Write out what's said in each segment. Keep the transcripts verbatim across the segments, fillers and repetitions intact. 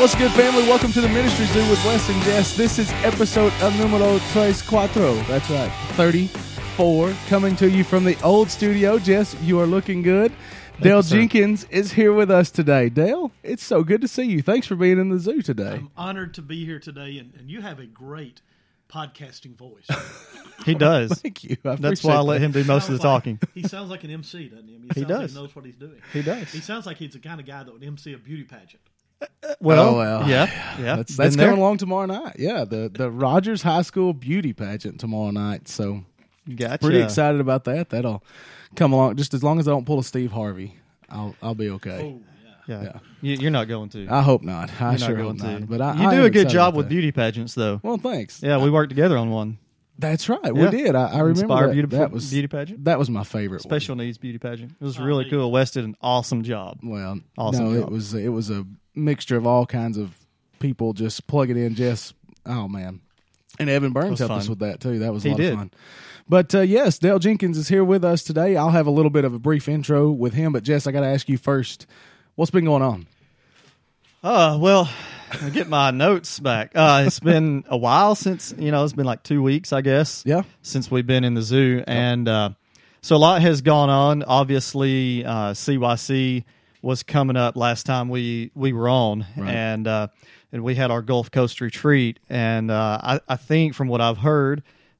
What's good, family? Welcome to the Ministry Zoo with Wes and Jess. This is episode of numero tres cuatro. That's right, thirty-four. Coming to you from the old studio. Jess, you are looking good. Dale Thank you, Jenkins is here with us today. Dale, it's so good to see you. Thanks for being in the zoo today. I'm honored to be here today, and, and you have a great podcasting voice. He does. Thank you. I That's why I let that. him do most of the Sounds talking. like- he sounds like an M C, doesn't he? I mean, He sounds does. Like he knows what he's doing. He does. He sounds like he's the kind of guy that would M C a beauty pageant. Well, Oh, well. yeah, yeah. That's, that's Been coming there. along tomorrow night. Yeah, the, the Rogers High School beauty pageant tomorrow night. So Gotcha. pretty excited about that. That'll come along. Just as long as I don't pull a Steve Harvey, I'll I'll be okay. Oh, yeah. Yeah, Yeah. You, you're not going to. I hope not. I You're sure not hope going not. to. But I, you I do am a good excited job about with that. beauty pageants, though. Well, thanks. Yeah, we worked together on one. That's right. Yeah. We did. I, I remember Inspire that. Beautiful that was beauty pageant. that was my favorite. Special needs beauty pageant. It was Oh, really neat. cool. Wes did an awesome job. One. Well, Awesome no, job. it was it was a mixture of all kinds of people just plugging in. Jess, oh man, and Evan Burns was helped fun. us with that too. That was a He lot did. of fun. But uh, yes, Dale Jenkins is here with us today. I'll have a little bit of a brief intro with him. But Jess, I got to ask you first, what's been going on? Uh, well, I get my notes back. Uh, it's been a while since, you know, it's been like two weeks, I guess. Yeah. Since we've been in the zoo. And uh, so a lot has gone on. Obviously, uh, C Y C was coming up last time we, we were on. Right. And uh, and we had our Gulf Coast retreat. And uh, I, I think from what I've heard,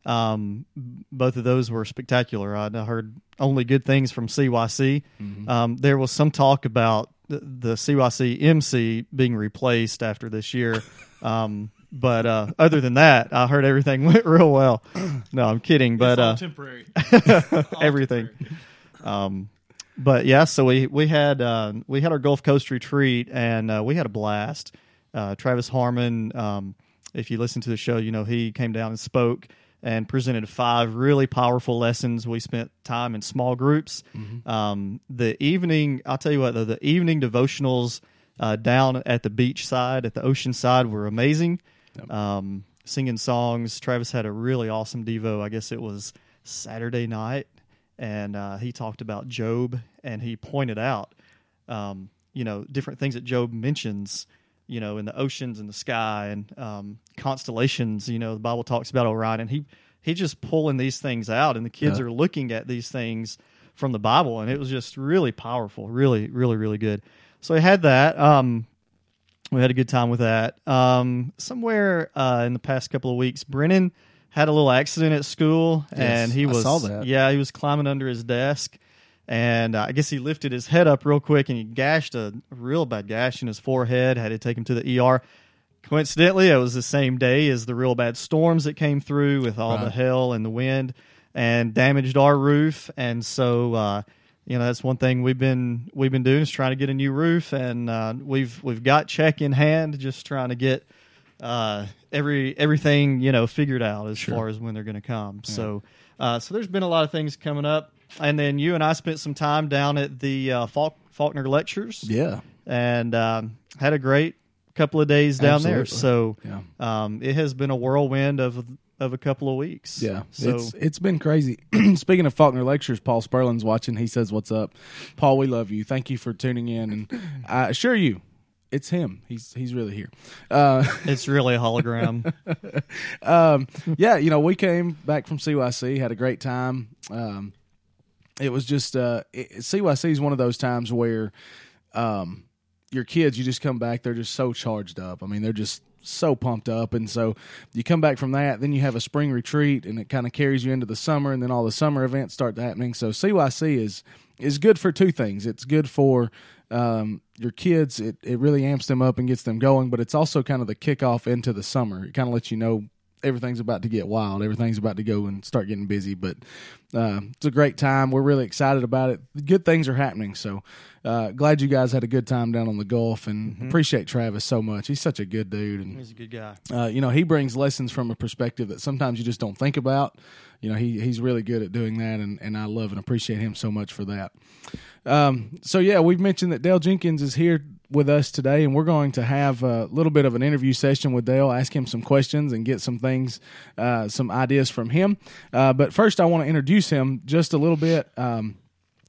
um, both of those were spectacular. I heard only good things from C Y C. Mm-hmm. Um, there was some talk about the, the C Y C M C being replaced after this year. Um, but uh, other than that, I heard everything went real well. No, I'm kidding. But It's all uh, temporary. All everything. temporary. Um, but yeah, so we we had uh, we had our Gulf Coast retreat, and uh, we had a blast. Uh, Travis Harmon, um, if you listen to the show, you know he came down and spoke and presented five really powerful lessons. We spent time in small groups. Mm-hmm. Um, the evening, I'll tell you what, though, the evening devotionals uh, down at the beach side, at the ocean side, were amazing. Yep. Um, singing songs. Travis had a really awesome devo. I guess it was Saturday night, and uh, he talked about Job, and he pointed out, um, you know, different things that Job mentions, you know, in the oceans and the sky and um, constellations. You know, the Bible talks about Orion, and he he just pulling these things out, and the kids Yeah. are looking at these things from the Bible, and it was just really powerful, really, really, really good. So I had that. Um, we had a good time with that. Um, somewhere uh, in the past couple of weeks, Brennan had a little accident at school, Yes, and he I was saw that. yeah, he was climbing under his desk. And uh, I guess he lifted his head up real quick, and he gashed a real bad gash in his forehead. Had to take him to the E R. Coincidentally, it was the same day as the real bad storms that came through with all the Right. hail and the wind, and damaged our roof. And so, uh, you know, that's one thing we've been we've been doing is trying to get a new roof, and uh, we've we've got check in hand, just trying to get uh, every everything you know figured out as Sure. far as when they're going to come. So, uh, so there's been a lot of things coming up. And then you and I spent some time down at the uh, Faulk- Faulkner Lectures, Yeah. and um, had a great couple of days down there. So Yeah. um, it has been a whirlwind of of a couple of weeks. Yeah, So it's it's been crazy. Speaking of Faulkner Lectures, Paul Sperlin's watching. He says, "What's up, Paul? We love you. Thank you for tuning in, and I assure you, it's him. He's he's really here." Uh, it's really a hologram. um, yeah, you know, we came back from C Y C, had a great time. Um, it was just uh, it, C Y C is one of those times where um, your kids, you just come back, they're just so charged up. I mean, they're just so pumped up, and so you come back from that, then you have a spring retreat, and it kind of carries you into the summer, and then all the summer events start happening. So C Y C is is good for two things. It's good for um, your kids. It it really amps them up and gets them going, but it's also kind of the kickoff into the summer. It kind of lets you know everything's about to get wild. Everything's about to go and start getting busy, but uh, it's a great time. We're really excited about it. Good things are happening, so uh, glad you guys had a good time down on the Gulf, and Mm-hmm. appreciate Travis so much. He's such a good dude, and He's a good guy. uh, you know, he brings lessons from a perspective that sometimes you just don't think about. You know, he he's really good at doing that, and, and I love and appreciate him so much for that. Um, so, yeah, we've mentioned that Dale Jenkins is here with us today, and we're going to have a little bit of an interview session with Dale, ask him some questions and get some things, uh, some ideas from him. Uh, but first, I want to introduce him just a little bit. Um,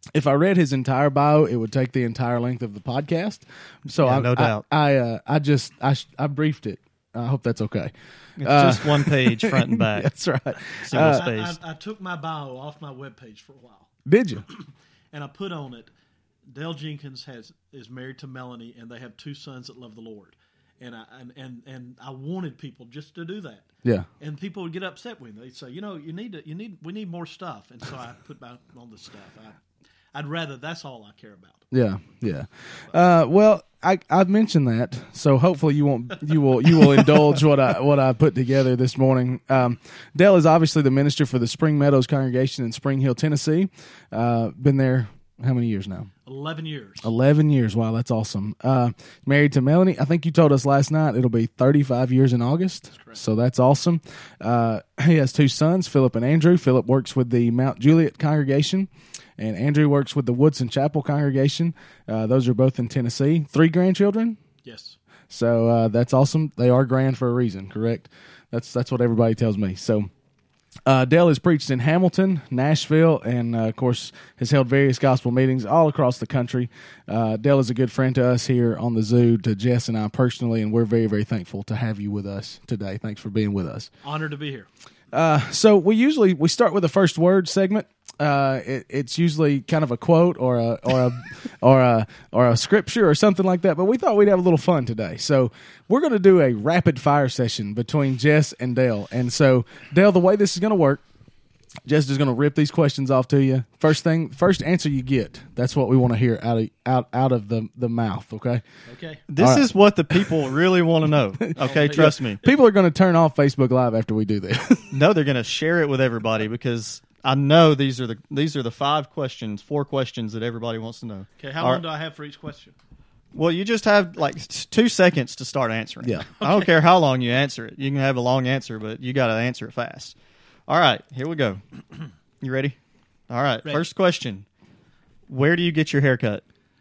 if I read his entire bio, it would take the entire length of the podcast. So Yeah, I, no I- doubt. I, uh, I just I, sh- I briefed it. I hope that's okay. It's Uh, just one page, front and back. That's right. Single Uh, space. I, I, I took my bio off my webpage for a while, Did you? and I put on it, Dale Jenkins has is married to Melanie, and they have two sons that love the Lord. And I and, and, and I wanted people just to do that. Yeah. And people would get upset with me. They'd say, you know, you need to, you need we need more stuff. And so I put my on the stuff. I, I'd rather that's all I care about. Yeah, yeah. Uh, well, I I mentioned that, so hopefully you won't you will you will indulge what I what I put together this morning. Um, Dale is obviously the minister for the Spring Meadows congregation in Spring Hill, Tennessee. Uh, been there how many years now? Eleven years. Eleven years. Wow, that's awesome. Uh, married to Melanie. I think you told us last night it'll be thirty-five years in August. correct. So that's awesome. Uh, he has two sons, Philip and Andrew. Philip works with the Mount Juliet congregation, and Andrew works with the Woodson Chapel congregation. Uh, those are both in Tennessee. Three grandchildren. Yes. So uh, that's awesome. They are grand for a reason, correct? That's that's what everybody tells me. So uh, Dale has preached in Hamilton, Nashville, and uh, of course has held various gospel meetings all across the country. Uh, Dale is a good friend to us here on the Zoo, to Jess and I personally, and we're very, very thankful to have you with us today. Thanks for being with us. Honored to be here. Uh, so we usually we start with a first word segment. Uh, it, it's usually kind of a quote or a or a or a or a scripture or something like that. But we thought we'd have a little fun today, so we're going to do a rapid fire session between Jess and Dale. And so, Dale, the way this is going to work, Jess is going to rip these questions off to you. First thing, first answer you get, that's what we want to hear out of out out of the the mouth. Okay. Okay. This All right. is what the people really want to know. Okay, trust me. People are going to turn off Facebook Live after we do this. No, they're going to share it with everybody because I know these are the these are the five questions, four questions that everybody wants to know. Okay. How All long right. do I have for each question? Well, you just have like s- two seconds to start answering. Yeah. I don't care how long you answer it. You can have a long answer, but you got to answer it fast. All right, here we go. You ready? All right. Ready. First question: where do you get your haircut?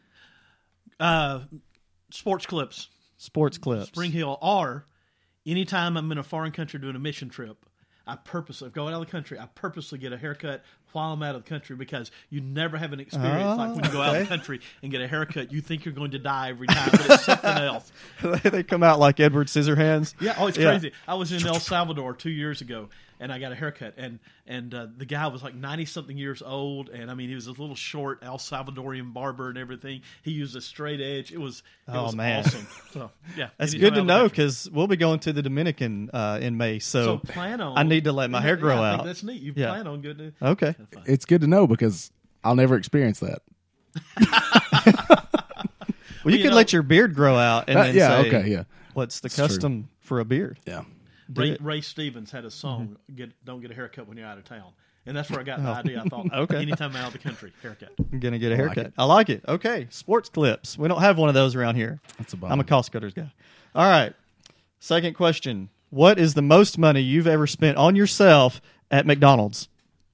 Uh, sports clips, Sports Clips. Spring Hill, or anytime I'm in a foreign country doing a mission trip, I purposely go out of the country. I purposely get a haircut while I'm out of the country because you never have an experience Oh, like when you go out of okay. the country and get a haircut. You think you're going to die every time, but it's something else. They come out like Edward Scissorhands. Yeah, oh, it's Yeah. crazy. I was in El Salvador two years ago, and I got a haircut, and and uh, the guy was like ninety something years old, and I mean he was a little short El Salvadorian barber and everything. He used a straight edge. It was it Oh, was man. awesome. So yeah, That's anytime good out to of the know country. because we'll be going to the Dominican uh, in May. So, So plan on. I need to let my hair grow yeah, I think out. that's neat. You Yeah. plan on good. To, Okay. have fun. It's good to know because I'll never experience that. Well, you, you could know- let your beard grow out and Uh, then yeah, say, okay, yeah. what's the That's true. custom for a beard? Yeah. Ray, it. Ray Stevens had a song, "Get Don't Get a Haircut When You're Out of Town," and that's where I got the Oh. idea. I thought, Okay. anytime I'm out of the country, haircut. I'm going to get a I like haircut. it. I like it. Okay. Sports Clips. We don't have one of those around here. That's a bummer. I'm a cost cutters guy. All right. Second question. What is the most money you've ever spent on yourself at McDonald's?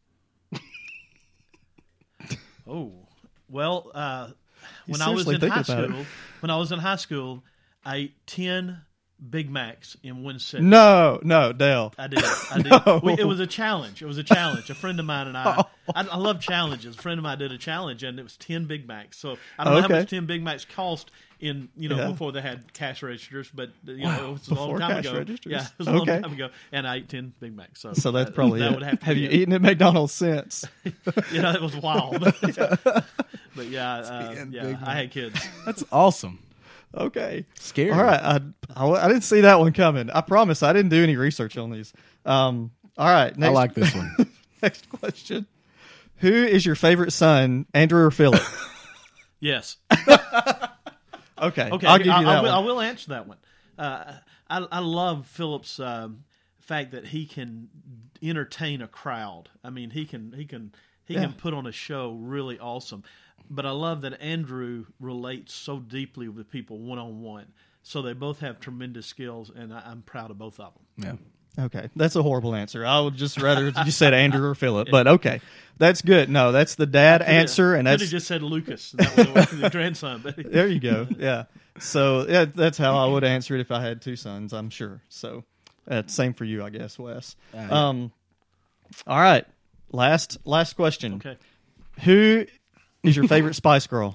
Oh, well, uh, You when I was seriously in think high about it. school, when I was in high school, I ate ten Big Macs in one sitting. No, no, Dale. I did. I did. No. We, it was a challenge. It was a challenge. A friend of mine and I, I, I love challenges. A friend of mine did a challenge, and it was ten Big Macs. So I don't know Okay. how much ten Big Macs cost in you know Yeah. before they had cash registers, but you Wow. know it was a long Before time cash ago. registers? Yeah, it was a long Okay. time ago, and I ate ten Big Macs. So, So that's that- probably that it. would have to Have be you it. eaten at McDonald's since? You know, it was wild. But yeah, uh, ten yeah, Big I had kids. That's awesome. Okay. Scary. All right. I, I, I didn't see that one coming. I promise I didn't do any research on these. Um, all right. Next, I like this one. next question. Who is your favorite son, Andrew or Philip? Yes. Okay. Okay, I'll give you I, that I will, one. I will answer that one. Uh, I, I love Philip's um, fact that he can entertain a crowd. I mean, he can he can he Yeah. can put on a show really awesome. But I love that Andrew relates so deeply with people one on one. So they both have tremendous skills, and I, I'm proud of both of them. Yeah. Okay, that's a horrible answer. I would just rather you said Andrew or Philip, but okay, that's good. No, that's the dad answer, and Could that's have just said Lucas. That was the grandson. But there you go. Yeah. So yeah, that's how I would answer it if I had two sons. I'm sure. So uh, same for you, I guess, Wes. Uh, yeah. Um. All right. Last last question. okay. Who is your favorite Spice Girl?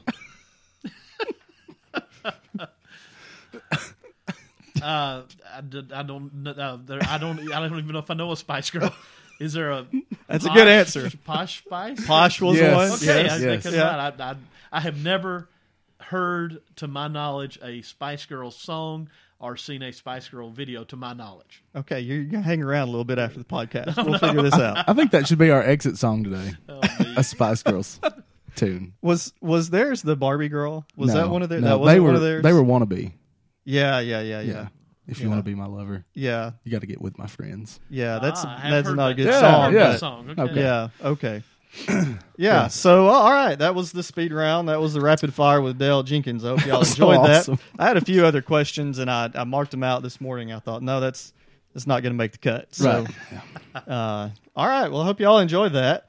Uh, I, d- I don't. kn- Uh, there, I don't. I don't even know if I know a Spice Girl. Is there a? That's a posh- good answer. Posh Spice. Posh was Yes. one. Okay, Yes. I, yes. because Yeah. I, I, I have never heard, to my knowledge, a Spice Girl song or seen a Spice Girl video, to my knowledge. Okay, you're, you're gonna hang around a little bit after the podcast. We'll figure this out. I think that should be our exit song today. Oh, me. A Spice Girls tune. Was was theirs the Barbie girl? Was No, that one of their? No, that wasn't they were. one of theirs. They were wannabe. Yeah, yeah, yeah, yeah, Yeah. If you Yeah. want to be my lover, yeah, you got to get with my friends. yeah. That's Ah, I have that's heard not a that. good Yeah, song. yeah. but- Song. Okay. Okay. Yeah. Okay. yeah. So uh, all right, that was the speed round. That was the rapid fire with Dale Jenkins. I hope y'all was so enjoyed awesome. that. I had a few other questions, and I, I marked them out this morning. I thought, no, that's that's not going to make the cut. So, Right. uh, all right. Well, I hope y'all enjoyed that.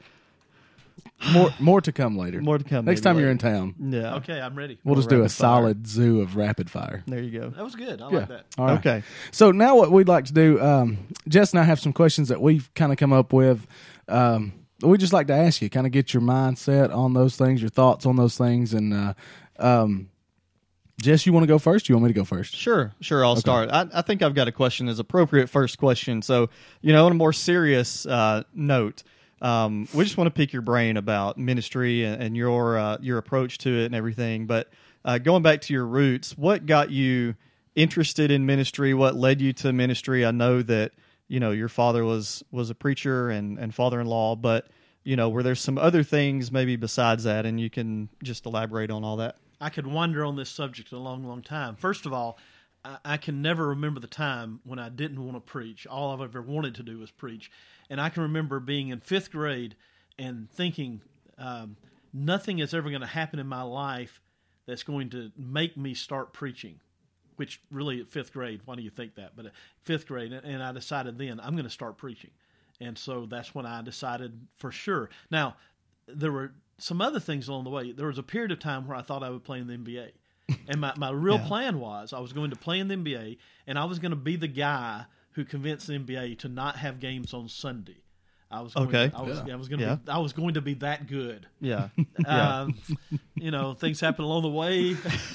More, more to come later. More to come. Next maybe time you're later. in town, Yeah. Okay, I'm ready. we'll More just do a rapid fire. solid zoo of rapid fire. There you go. That was good. I Yeah. like that. All right. Okay. So now what we'd like to do, um, Jess and I have some questions that we've kind of come up with. Um, we just like to ask you, kind of get your mindset on those things, your thoughts on those things. And uh, um, Jess, you want to go first? Or you want me to go first? Sure, sure. I'll start. I, I think I've got a question as appropriate first question. So, you know, on a more serious uh, note, um, we just want to pick your brain about ministry and, and your uh, your approach to it and everything. But uh, going back to your roots, what got you interested in ministry? What led you to ministry? I know that you know your father was was a preacher and, and father-in-law, but you know, were there some other things maybe besides that? And you can just elaborate on all that. I could wander on this subject a long, long time. First of all, I, I can never remember the time when I didn't want to preach. All I've ever wanted to do was preach. And I can remember being in fifth grade and thinking, um, nothing is ever going to happen in my life that's going to make me start preaching, which really at fifth grade, why do you think that? But at fifth grade, and I decided then I'm going to start preaching. And so that's when I decided for sure. Now, there were some other things along the way. There was a period of time where I thought I would play in the N B A. And my, my real Yeah. plan was I was going to play in the N B A, and I was going to be the guy who convinced the N B A to not have games on Sunday. I was going Okay. To, I was, Yeah. I was going to Yeah. be I was going to be that good. Yeah. yeah. Um, you know, things happen along the way.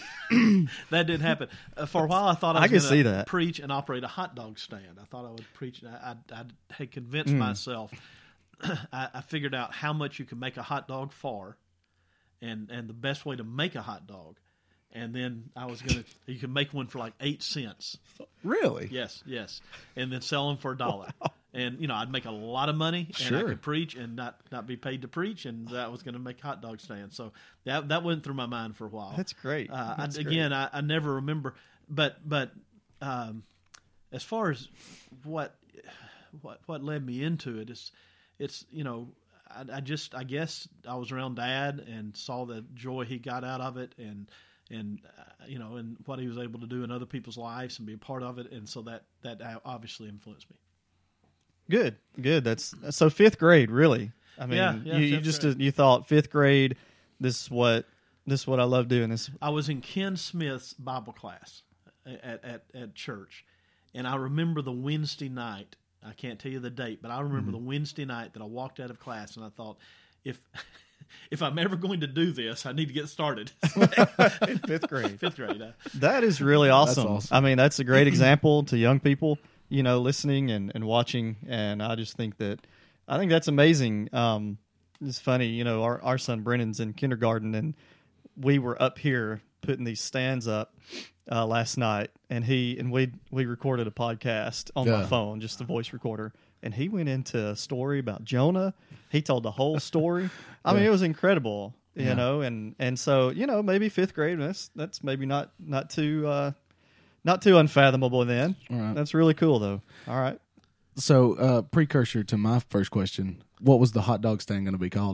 That didn't happen. Uh, for a while, I thought I I was can going see to that. preach and operate a hot dog stand. I thought I would preach. I, I, I had Mm. convinced myself. I, I figured out how much you can make a hot dog for, and and the best way to make a hot dog. And then I was going to, you can make one for like eight cents. Really? Yes, yes. And then sell them for a dollar. And, you know, I'd make a lot of money, and I Sure. could preach and not, not be paid to preach, and that was going to make hot dog stands. So that that went through my mind for a while. That's great. Uh, That's I, great. again, I, I never remember, but but um, as far as what what what led me into it, it's it's you know I, I just I guess I was around Dad and saw the joy he got out of it, and and uh, you know and what he was able to do in other people's lives and be a part of it, and so that that obviously influenced me. Good, good. That's so fifth grade, really. I mean, Yeah, yeah, you, you fifth just grade. you thought fifth grade. This is what this is what I love doing. This I was in Ken Smith's Bible class at, at, at church, and I remember the Wednesday night. I can't tell you the date, but I remember Mm-hmm. the Wednesday night that I walked out of class, and I thought, if if I'm ever going to do this, I need to get started. in fifth grade. Fifth grade. uh, That is really awesome. awesome. I mean, that's a great example to young people, you know, listening and, and watching. And I just think that I think that's amazing. Um, it's funny, you know, our, our son Brennan's in kindergarten, and we were up here putting these stands up uh, last night, and he and we we recorded a podcast on my Yeah. phone, just the voice recorder, and he went into a story about Jonah. He told the whole story. I mean, Yeah. it was incredible, you Yeah. know, and and so you know maybe fifth grade. That's that's maybe not not too uh, not too unfathomable. Then All right. that's really cool though. All right. So, uh, precursor to my first question, what was the hot dog stand going to be called?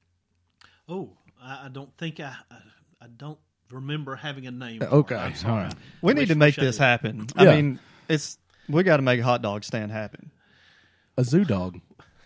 oh, I, I don't think I, I I don't remember having a name. Uh, for it. okay, I'm sorry. all right. We I need wish- to make wish I this did. happen. Yeah. I mean, it's we got to make a hot dog stand happen. A zoo dog.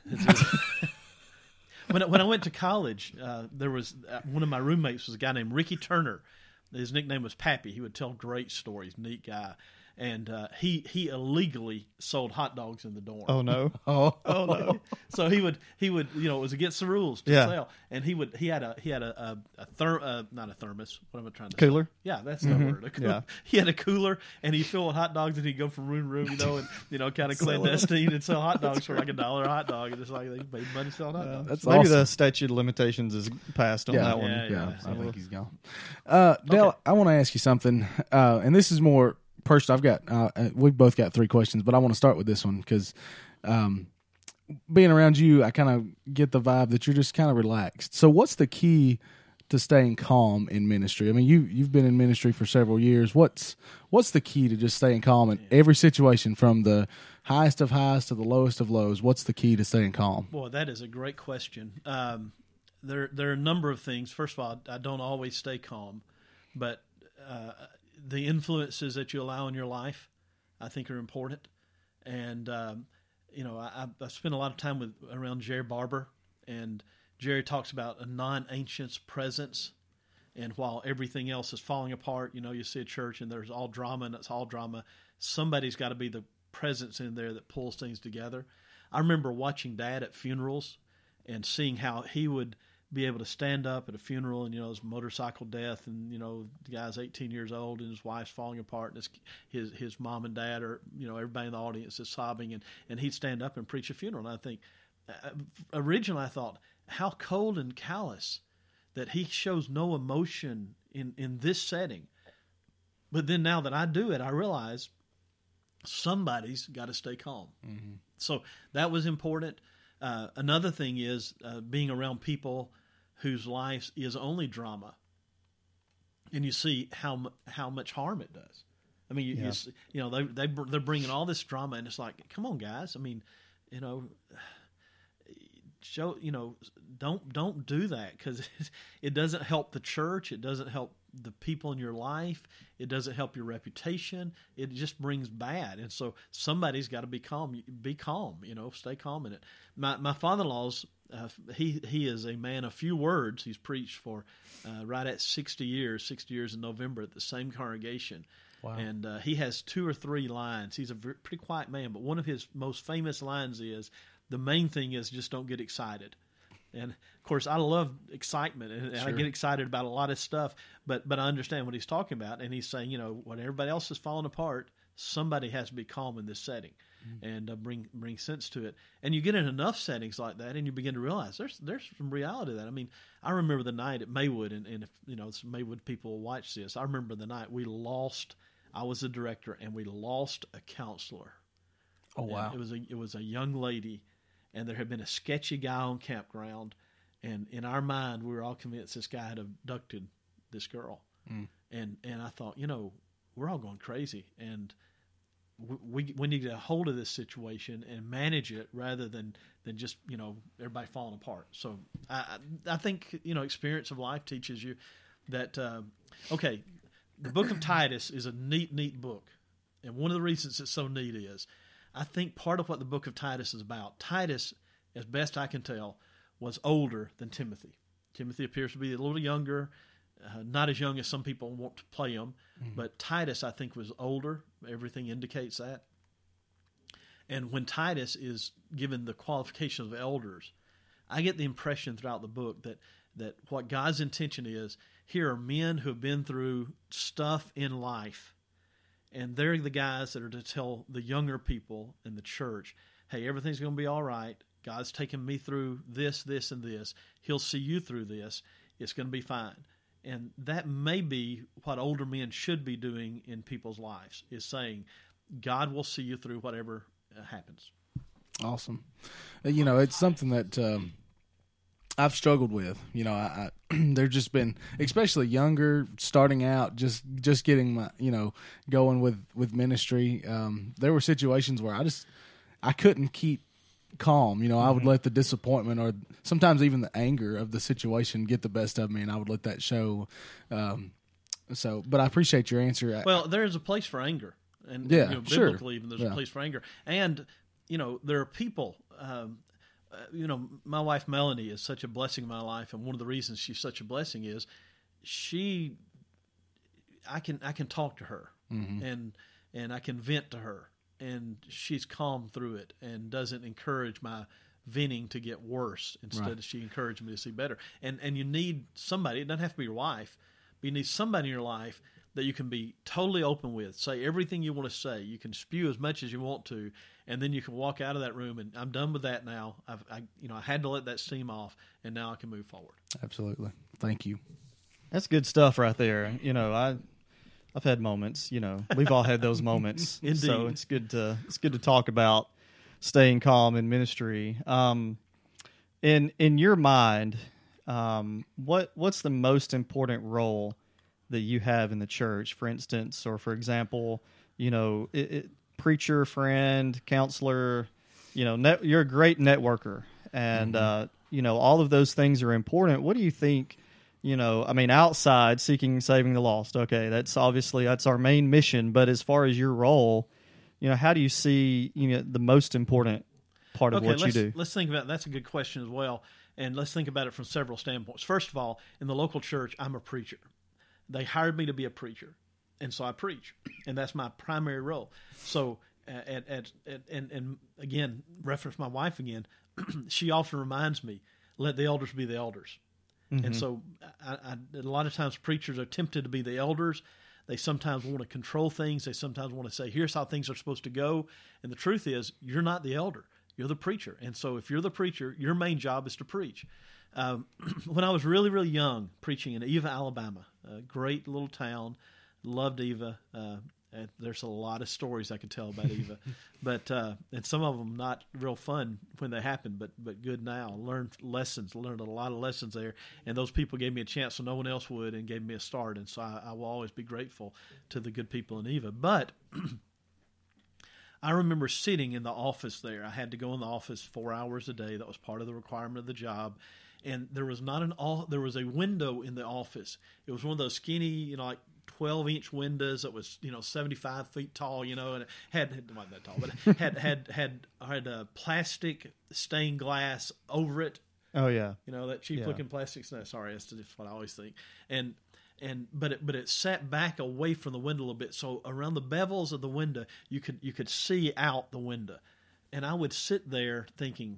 When I, when I went to college, uh, there was uh, one of my roommates was a guy named Ricky Turner. His nickname was Pappy. He would tell great stories, neat guy. and uh, he he illegally sold hot dogs in the dorm. Oh no! Oh, Oh no! So he would he would you know it was against the rules to Yeah. sell, and he would he had a he had a a, a ther uh, not a thermos. What am I trying to Cooler? say? Yeah, that's the word. A cooler. Yeah. He had a cooler, and he filled with hot dogs, and he'd go from room to room, you know, and you know, kind of clandestine and sell hot dogs for like a dollar a hot dog, and it's like they made money selling hot dogs. That's Maybe awesome. the statute of limitations is passed on Yeah. that one. Yeah, Yeah, yeah. I think he's gone. Uh, Dale, Okay. I want to ask you something, uh, and this is more personal. I've got uh, uh, we've both got three questions, but I want to start with this one because um, being around you, I kind of get the vibe that you're just kind of relaxed. So, what's the key to staying calm in ministry? I mean, you you've been in ministry for several years. What's what's the key to just staying calm in every situation, from the highest of highs to the lowest of lows? What's the key to staying calm? Boy, that is a great question. Um, there, there are a number of things. First of all, I don't always stay calm, but uh, the influences that you allow in your life, I think, are important. And um, you know, I, I spent a lot of time with around Jerry Barber, and Jerry talks about a non-ancient's presence. And while everything else is falling apart, you know, you see a church and there's all drama and it's all drama. Somebody's got to be the presence in there that pulls things together. I remember watching Dad at funerals and seeing how he would be able to stand up at a funeral and, you know, his motorcycle death and, you know, the guy's eighteen years old and his wife's falling apart and his his, his mom and dad are, you know, everybody in the audience is sobbing, and, and he'd stand up and preach a funeral. And I think, uh, originally I thought, how cold and callous that he shows no emotion in, in this setting. But then now that I do it, I realize somebody's got to stay calm. Mm-hmm. So that was important. Uh, another thing is uh, being around people whose lives is only drama, and you see how how much harm it does. I mean, you Yeah. you, see, you know they they they're bringing all this drama, and it's like, come on, guys. I mean, you know, show you know don't don't do that, because it, it doesn't help the church. It doesn't help the people in your life. It doesn't help your reputation. It just brings bad. And so somebody's got to be calm. Be calm. You know, stay calm in it. My my father-in-law's uh, he he is a man of few words. He's preached for uh, right at sixty years. Sixty years in November at the same congregation. Wow. And uh, he has two or three lines. He's a very, pretty quiet man, but one of his most famous lines is, "The main thing is just don't get excited." And of course, I love excitement, and, and Sure. I get excited about a lot of stuff. But but I understand what he's talking about, and he's saying, you know, when everybody else is falling apart, somebody has to be calm in this setting, mm-hmm. and uh, bring bring sense to it. And you get in enough settings like that, and you begin to realize there's there's some reality to that. I mean, I remember the night at Maywood, and, and if you know some Maywood people will watch this, I remember the night we lost. I was the director, and we lost a counselor. Oh, wow. And it was a it was a young lady. And there had been a sketchy guy on campground, and in our mind, we were all convinced this guy had abducted this girl. Mm. And and I thought, you know, we're all going crazy, and we, we we need to get a hold of this situation and manage it rather than, than just, you know, everybody falling apart. So I I think, you know, experience of life teaches you that, uh, okay, the book of Titus is a neat, neat book. And one of the reasons it's so neat is, I think part of what the book of Titus is about, Titus, as best I can tell, was older than Timothy. Timothy appears to be a little younger, uh, not as young as some people want to play him, mm-hmm. but Titus, I think, was older. Everything indicates that. And when Titus is given the qualifications of elders, I get the impression throughout the book that, that what God's intention is, here are men who have been through stuff in life, and they're the guys that are to tell the younger people in the church, hey, everything's going to be all right. God's taken me through this, this, and this. He'll see you through this. It's going to be fine. And that may be what older men should be doing in people's lives, is saying, God will see you through whatever uh, happens. Awesome. Uh, You know, it's something that um, I've struggled with. You know, I, I there's just been, especially younger, starting out, just just getting my, you know, going with with ministry. Um, there were situations where I just I couldn't keep calm. You know, I would let the disappointment or sometimes even the anger of the situation get the best of me, and I would let that show. Um, so, but I appreciate your answer. Well, there's a place for anger, and Yeah, you know, sure. biblically, even there's Yeah. a place for anger, and you know, there are people. Um, uh, you know, my wife Melanie is such a blessing in my life, and one of the reasons she's such a blessing is she. I can I can talk to her, mm-hmm. and and I can vent to her, and she's calm through it and doesn't encourage my venting to get worse. Instead, Right. of she encouraged me to see better. And and you need somebody. It doesn't have to be your wife, but you need somebody in your life that you can be totally open with. Say everything you want to say. You can spew as much as you want to, and then you can walk out of that room and I'm done with that now. I've I, you know I had to let that steam off, and now I can move forward. Absolutely. Thank you. That's good stuff right there. You know, I I've had moments. You know, we've all had those moments. Indeed. So it's good to it's good to talk about staying calm in ministry. Um, in in your mind, um, what what's the most important role that you have in the church? For instance, or for example, you know, it, it, preacher, friend, counselor. You know, net, you're a great networker, and mm-hmm. uh, you know all of those things are important. What do you think? You know, I mean, outside seeking saving the lost. Okay, that's obviously that's our main mission. But as far as your role, you know, how do you see you know the most important part of okay, what you let's, do? Let's think about that's a good question as well, and let's think about it from several standpoints. First of all, in the local church, I'm a preacher. They hired me to be a preacher, and so I preach, and that's my primary role. So, at, at, at and and again, reference my wife again. She often reminds me, "Let the elders be the elders." Mm-hmm. And so, I, I, a lot of times, preachers are tempted to be the elders. They sometimes want to control things. They sometimes want to say, "Here's how things are supposed to go." And the truth is, you're not the elder. You're the preacher. And so, if you're the preacher, your main job is to preach. Um, when I was really, really young, preaching in Eva, Alabama, a great little town, loved Eva. Uh, and there's a lot of stories I could tell about Eva, but uh, and some of them not real fun when they happened, but but good now. Learned lessons, learned a lot of lessons there, and those people gave me a chance so no one else would, and gave me a start. And so I, I will always be grateful to the good people in Eva. But I remember sitting in the office there. I had to go in the office four hours a day. That was part of the requirement of the job. And there was not an all. There was a window in the office. It was one of those skinny, you know, like twelve inch windows that was, you know, seventy-five feet tall, you know, and it had, had not that tall, but had had had had a plastic stained glass over it. Oh yeah, you know that cheap yeah. looking plastic. No, sorry, that's just what I always think. And and but it but it sat back away from the window a little bit, so around the bevels of the window, you could you could see out the window, and I would sit there thinking,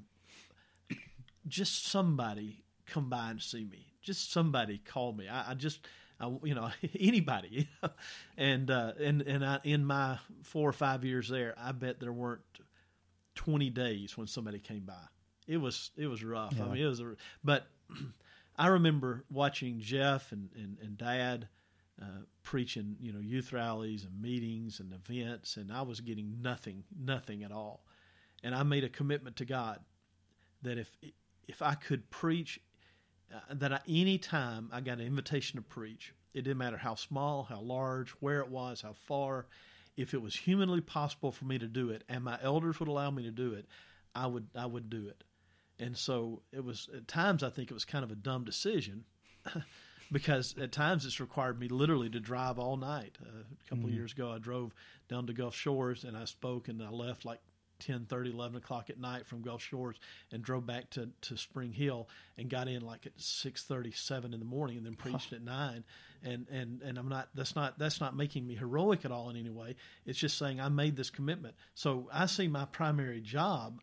just somebody come by and see me. Just somebody call me. I, I just, I, you know, anybody. and uh, and and I, in my four or five years there, I bet there weren't twenty days when somebody came by. It was it was rough. Yeah. I mean, it was. A, but I remember watching Jeff and and, and Dad uh, preaching, you know, youth rallies and meetings and events, and I was getting nothing, nothing at all. And I made a commitment to God that if if I could preach, uh, that I, any time I got an invitation to preach, it didn't matter how small, how large, where it was, how far, if it was humanly possible for me to do it, and my elders would allow me to do it, I would I would do it. And so it was, at times I think it was kind of a dumb decision because at times it's required me literally to drive all night. Uh, a couple mm-hmm. of years ago, I drove down to Gulf Shores and I spoke, and I left like ten thirty, eleven o'clock at night from Gulf Shores and drove back to, to Spring Hill and got in like at six thirty, seven in the morning, and then preached huh. at nine. And, and, and I'm not, that's not, that's not making me heroic at all in any way. It's just saying I made this commitment. So I see my primary job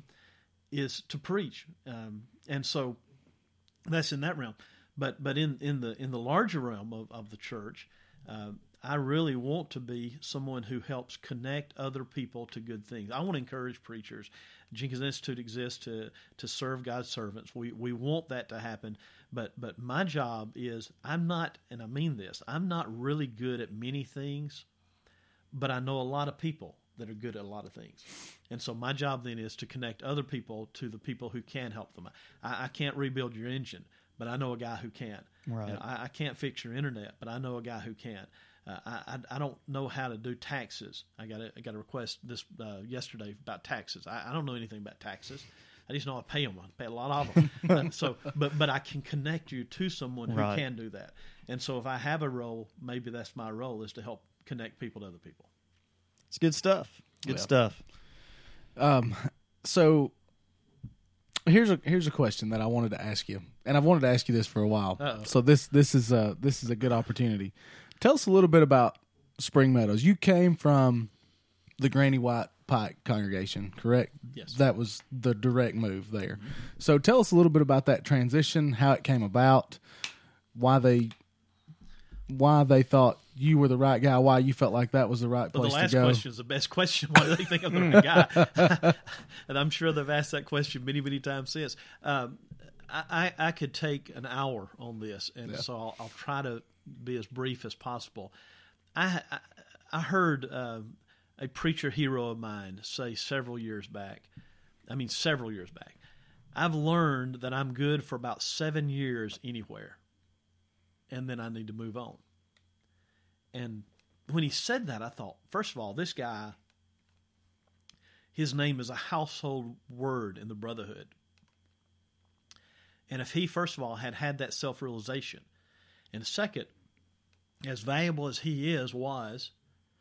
is to preach. Um, and so that's in that realm. But, but in, in the, in the larger realm of, of the church, uh, I really want to be someone who helps connect other people to good things. I want to encourage preachers. Jenkins Institute exists to to serve God's servants. We we want that to happen. But but my job is, I'm not, and I mean this, I'm not really good at many things, but I know a lot of people that are good at a lot of things. And so my job then is to connect other people to the people who can help them. I, I can't rebuild your engine, but I know a guy who can. Right. You know, I, I can't fix your internet, but I know a guy who can. Uh, I, I don't know how to do taxes. I got a, I got a request this uh, yesterday about taxes. I, I don't know anything about taxes. I just know I pay them. I pay a lot of them. uh, so, but but I can connect you to someone who right. can do that. And so, if I have a role, maybe that's my role, is to help connect people to other people. It's good stuff. Good yeah. stuff. Um. So here's a here's a question that I wanted to ask you, and I've wanted to ask you this for a while. Uh-oh. So this this is a this is a good opportunity. Tell us a little bit about Spring Meadows. You came from the Granny White Pike congregation, correct? Yes. That was the direct move there. Mm-hmm. So tell us a little bit about that transition, how it came about, why they why they thought you were the right guy, why you felt like that was the right well, place the last to go. question is the best question. Why do they think I'm the right guy? And I'm sure they've asked that question many, many times since. Um, I, I could take an hour on this, and yeah. so I'll, I'll try to be as brief as possible. I I, I heard uh, a preacher hero of mine say several years back, I mean several years back, I've learned that I'm good for about seven years anywhere, and then I need to move on. And when he said that, I thought, first of all, this guy, his name is a household word in the brotherhood. And if he, first of all, had had that self-realization, and second, as valuable as he is, was,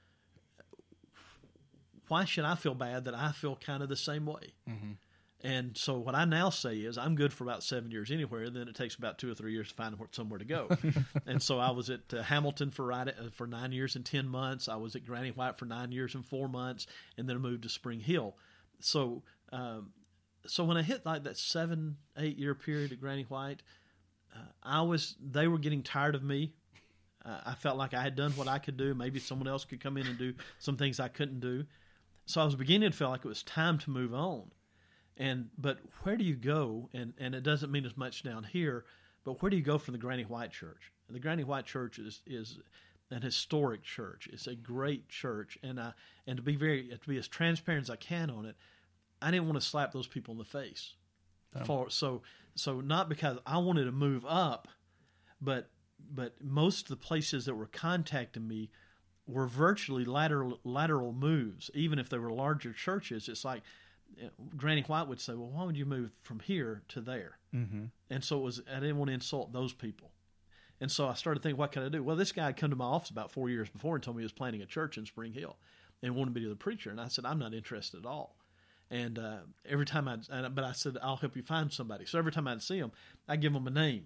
why should I feel bad that I feel kind of the same way? Mm-hmm. And so what I now say is I'm good for about seven years anywhere, then it takes about two or three years to find somewhere to go. And so I was at uh, Hamilton for right, uh, for nine years and ten months. I was at Granny White for nine years and four months, and then I moved to Spring Hill. So um, so when I hit like that seven, eight year period at Granny White, uh, I was they were getting tired of me. Uh, I felt like I had done what I could do. Maybe someone else could come in and do some things I couldn't do. So I was beginning to feel like it was time to move on. And but where do you go? And, and it doesn't mean as much down here, but where do you go from the Granny White Church? And the Granny White Church is is an historic church. It's a great church, and I and to be very to be as transparent as I can on it, I didn't want to slap those people in the face. Oh. For so so not because I wanted to move up, but but most of the places that were contacting me were virtually lateral lateral moves. Even if they were larger churches, it's like Granny White would say, well, why would you move from here to there? Mm-hmm. And so it was, I didn't want to insult those people. And so I started thinking, what can I do? Well, this guy had come to my office about four years before and told me he was planning a church in Spring Hill and wanted me to be the preacher. And I said, I'm not interested at all. And uh, every time I'd, but I said, I'll help you find somebody. So every time I'd see him, I'd give him a name.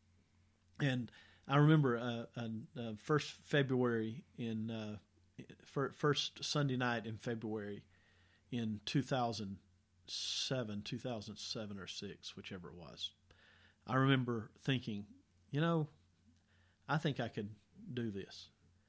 And I remember uh, uh, uh, first February in, uh, first Sunday night in February in two thousand seven, two thousand seven or six, whichever it was. I remember thinking, you know, I think I could do this.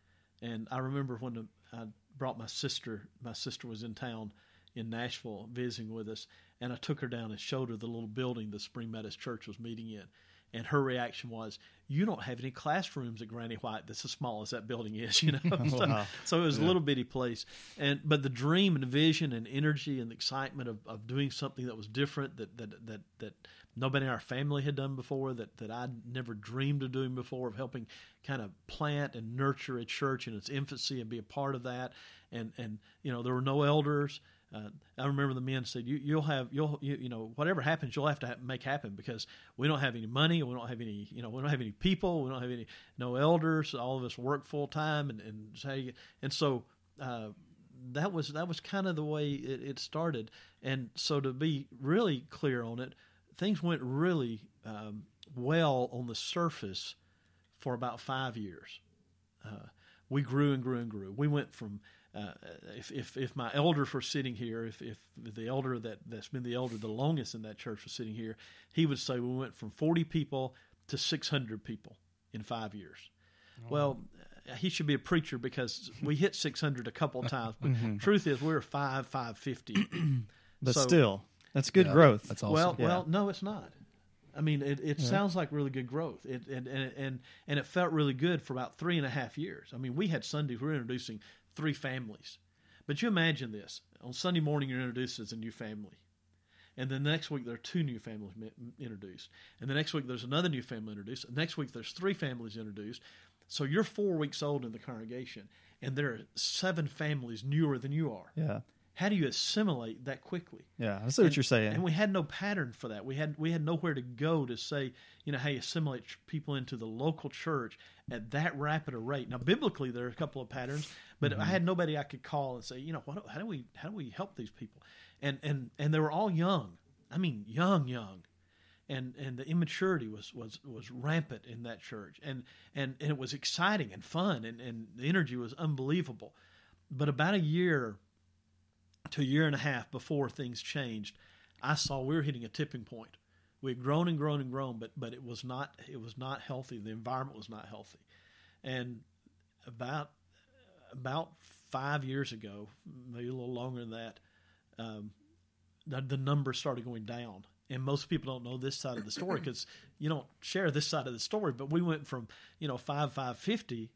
And I remember when the, I brought my sister, my sister was in town in Nashville visiting with us, and I took her down and showed her the little building the Spring Meadows Church was meeting in. And her reaction was, you don't have any classrooms at Granny White that's as small as that building is, you know. so, wow. so it was yeah. a little bitty place. And but the dream and vision and energy and the excitement of, of doing something that was different, that that that that nobody in our family had done before, that, that I'd never dreamed of doing before, of helping kind of plant and nurture a church in its infancy and be a part of that. And, and you know, there were no elders. Uh, I remember the men said, you, you'll have, you'll, you, you know, whatever happens, you'll have to ha- make happen because we don't have any money. We don't have any, you know, we don't have any people. We don't have any, no elders. All of us work full time. And, and, say, and so, uh, that was, that was kind of the way it, it started. And so to be really clear on it, things went really, um, well on the surface for about five years. Uh, we grew and grew and grew. We went from, Uh, if, if if my elders were sitting here, if, if the elder that, that's been the elder the longest in that church was sitting here, he would say we went from forty people to six hundred people in five years. Oh. Well, he should be a preacher because we hit six hundred a couple of times, but mm-hmm. truth is we were five, five fifty. But so, still, that's good yeah, growth. That's awesome. Well, yeah. well, no, it's not. I mean, it, it yeah. sounds like really good growth, it, and, and and and it felt really good for about three and a half years. I mean, we had Sundays, we were introducing three families. But you imagine this. On Sunday morning, you're introduced as a new family. And then the next week, there are two new families introduced. And the next week, there's another new family introduced. And next week, there's three families introduced. So you're four weeks old in the congregation, and there are seven families newer than you are. Yeah. How do you assimilate that quickly? Yeah, I see what and, you're saying. And we had no pattern for that. We had we had nowhere to go to say, you know, how you assimilate people into the local church at that rapid a rate. Now, biblically, there are a couple of patterns, but mm-hmm. I had nobody I could call and say, you know, what, how do we how do we help these people? And and and they were all young. I mean, young, young. and and the immaturity was was was rampant in that church, and and, and it was exciting and fun, and, and the energy was unbelievable. But about a year to a year and a half before things changed, I saw we were hitting a tipping point. We had grown and grown and grown, but but it was not it was not healthy. The environment was not healthy, and about about five years ago, maybe a little longer than that, um, the, the numbers started going down. And most people don't know this side of the story because you don't share this side of the story. But we went from, you know, five, five fifty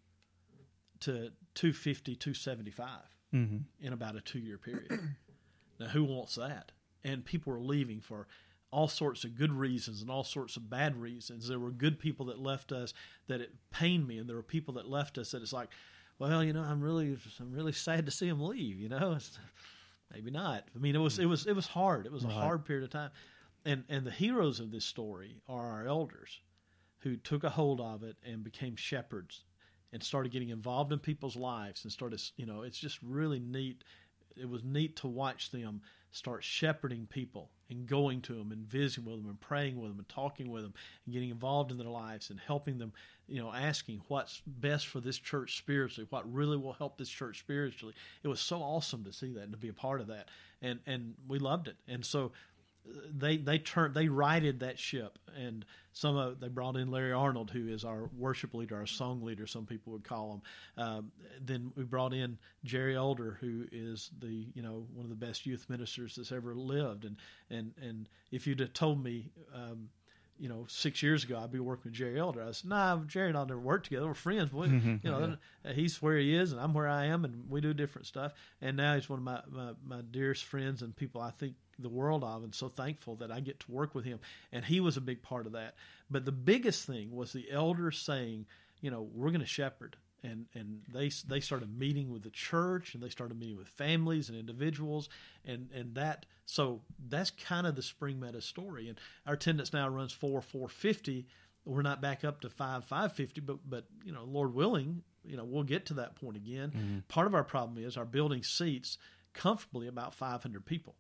to two fifty, two seventy-five mm-hmm. in about a two-year period. Now, who wants that? And people were leaving for all sorts of good reasons and all sorts of bad reasons. There were good people that left us that it pained me, and there were people that left us that it's like, well, you know, I'm really, I'm really sad to see them leave. You know, it's, maybe not. I mean, it was, it was, it was hard. It was a right. hard period of time. And and the heroes of this story are our elders who took a hold of it and became shepherds and started getting involved in people's lives and started, you know, it's just really neat. It was neat to watch them start shepherding people and going to them and visiting with them and praying with them and talking with them and getting involved in their lives and helping them, you know, asking what's best for this church spiritually, what really will help this church spiritually. It was so awesome to see that and to be a part of that. And and we loved it. And so They they turned they righted that ship, and some of they brought in Larry Arnold, who is our worship leader, our song leader, some people would call him. Um, then we brought in Jerry Older, who is the you know one of the best youth ministers that's ever lived. And and and if you'd have told me, um, you know, six years ago I'd be working with Jerry Older, I said, "Nah, Jerry and I never worked together. We're friends. But we, mm-hmm. you know, yeah. he's where he is, and I'm where I am, and we do different stuff." And now he's one of my my, my dearest friends and people I think the world of, and so thankful that I get to work with him. And he was a big part of that. But the biggest thing was the elders saying, you know, we're going to shepherd. And and they they started meeting with the church, and they started meeting with families and individuals, and, and that so that's kind of the Spring Meadows story. And our attendance now runs four four fifty. We're not back up to five five fifty, but but you know, Lord willing, you know, we'll get to that point again. Mm-hmm. Part of our problem is our building seats comfortably about five hundred people.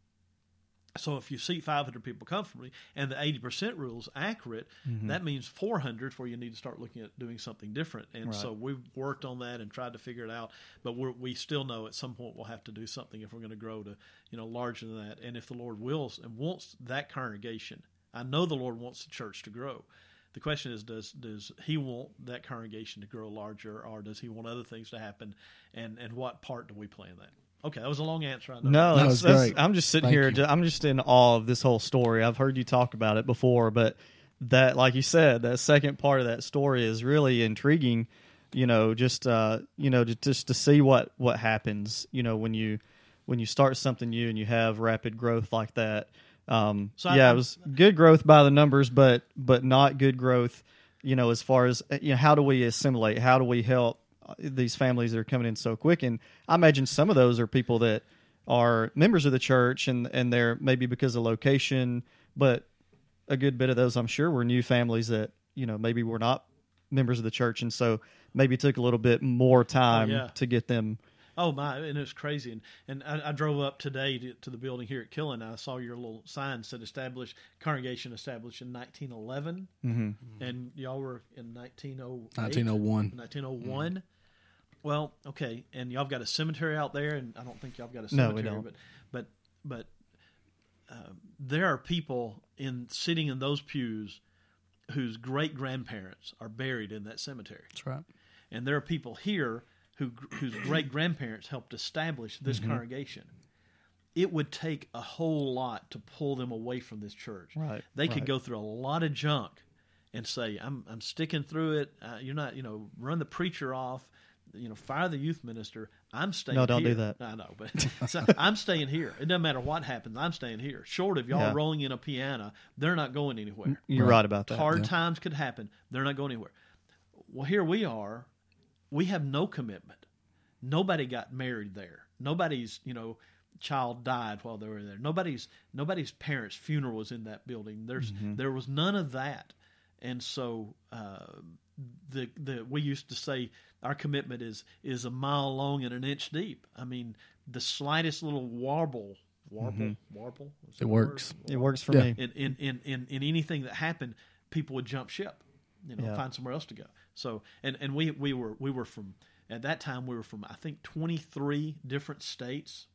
So if you seat five hundred people comfortably and the eighty percent rule is accurate, mm-hmm. that means four hundred is where you need to start looking at doing something different. And right. so we've worked on that and tried to figure it out. But we're, we still know at some point we'll have to do something if we're going to grow to, you know, larger than that. And if the Lord wills and wants that congregation, I know the Lord wants the church to grow. The question is, does does he want that congregation to grow larger, or does he want other things to happen? And, and what part do we play in that? Okay, that was a long answer. I know. No, that that's, that's, I'm just sitting Thank here. You. I'm just in awe of this whole story. I've heard you talk about it before, but that, like you said, that second part of that story is really intriguing. You know, just uh, you know, just, just to see what, what happens. You know, when you when you start something new and you have rapid growth like that. Um, so yeah, I, it was good growth by the numbers, but but not good growth. You know, as far as you know, how do we assimilate? How do we help these families that are coming in so quick? And I imagine some of those are people that are members of the church, and, and they're maybe because of location, but a good bit of those, I'm sure, were new families that, you know, maybe were not members of the church. And so maybe it took a little bit more time oh, yeah. to get them. Oh my, and it was crazy. And, and I, I drove up today to, to the building here at Killen, and I saw your little sign said established, congregation established in nineteen eleven. Mm-hmm. And y'all were in nineteen oh eight? nineteen oh one. nineteen oh one. Mm-hmm. Well, okay, and y'all got a cemetery out there, and I don't think y'all got a cemetery. No, we don't. But but but uh, there are people in sitting in those pews whose great grandparents are buried in that cemetery. That's right. And there are people here who whose great grandparents helped establish this mm-hmm. congregation. It would take a whole lot to pull them away from this church. Right. They could right. go through a lot of junk and say, "I'm I'm sticking through it. Uh, you're not, you know, run the preacher off." You know, fire the youth minister. I'm staying here. No, don't here. do that. I know, but so I'm staying here. It doesn't matter what happens. I'm staying here. Short of y'all yeah. rolling in a piano, they're not going anywhere. You're right, right about that. Hard yeah. times could happen. They're not going anywhere. Well, here we are. We have no commitment. Nobody got married there. Nobody's, you know, child died while they were there. Nobody's nobody's parents' funeral was in that building. There's mm-hmm. there was none of that. And so uh, the the we used to say our commitment is is a mile long and an inch deep. I mean, the slightest little warble warble, warble. Is that It a works. word? It works for Yeah. me. In, in in in in anything that happened, people would jump ship, you know, Yeah. find somewhere else to go. So and and we we were we were from at that time we were from I think twenty-three different states.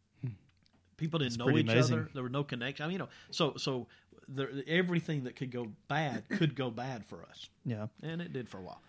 People didn't That's know pretty each amazing. other. There were no connection. I mean, you know, so so there, everything that could go bad could go bad for us, Yeah. and it did for a while.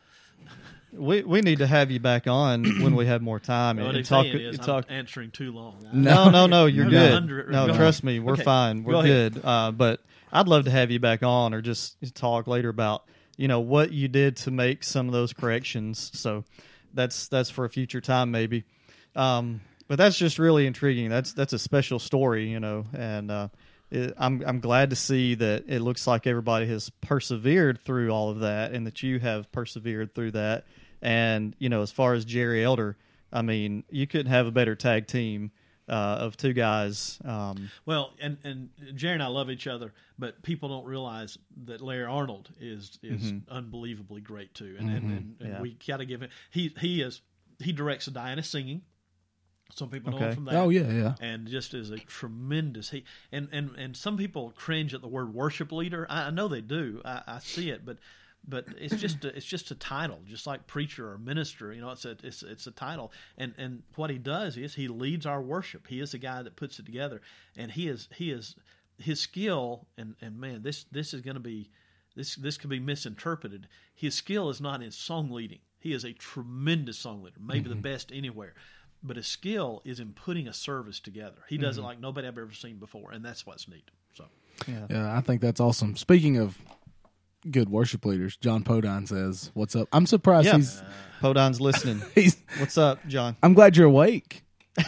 We we need to have you back on when we have more time and, What and I'm talk. saying is, talk. I'm answering too long. No, no, no. You're No, good. under- No, go trust ahead. me, we're Okay, fine. We're go ahead. good. Uh, but I'd love to have you back on, or just talk later about you know what you did to make some of those corrections. So that's that's for a future time, maybe. Um, but that's just really intriguing. That's that's a special story, you know, and uh, it, I'm I'm glad to see that it looks like everybody has persevered through all of that, and that you have persevered through that. And you know, as far as Jerry Elder, I mean, you couldn't have a better tag team uh, of two guys. Um, Well, and, and Jerry and I love each other, but people don't realize that Larry Arnold is is unbelievably great too, and and, and, and Yeah. we got to give him. He he is he directs the Diana singing. Some people know Okay. him from that. Oh yeah, yeah. And just is a tremendous he and, and, and some people cringe at the word worship leader. I, I know they do. I, I see it, but but it's just a, it's just a title, just like preacher or minister. You know, it's a it's it's a title. And and what he does is he leads our worship. He is the guy that puts it together, and he is he is his skill. And, and man, this this is going to be this this could be misinterpreted. His skill is not in song leading. He is a tremendous song leader, maybe the best anywhere. But his skill is in putting a service together. He does it like nobody I've ever seen before, and that's what's neat. So, yeah. Yeah, I think that's awesome. Speaking of good worship leaders, John Podine says, "What's up?" I'm surprised Yeah. he's Podon's listening. he's. What's up, John? I'm glad you're awake.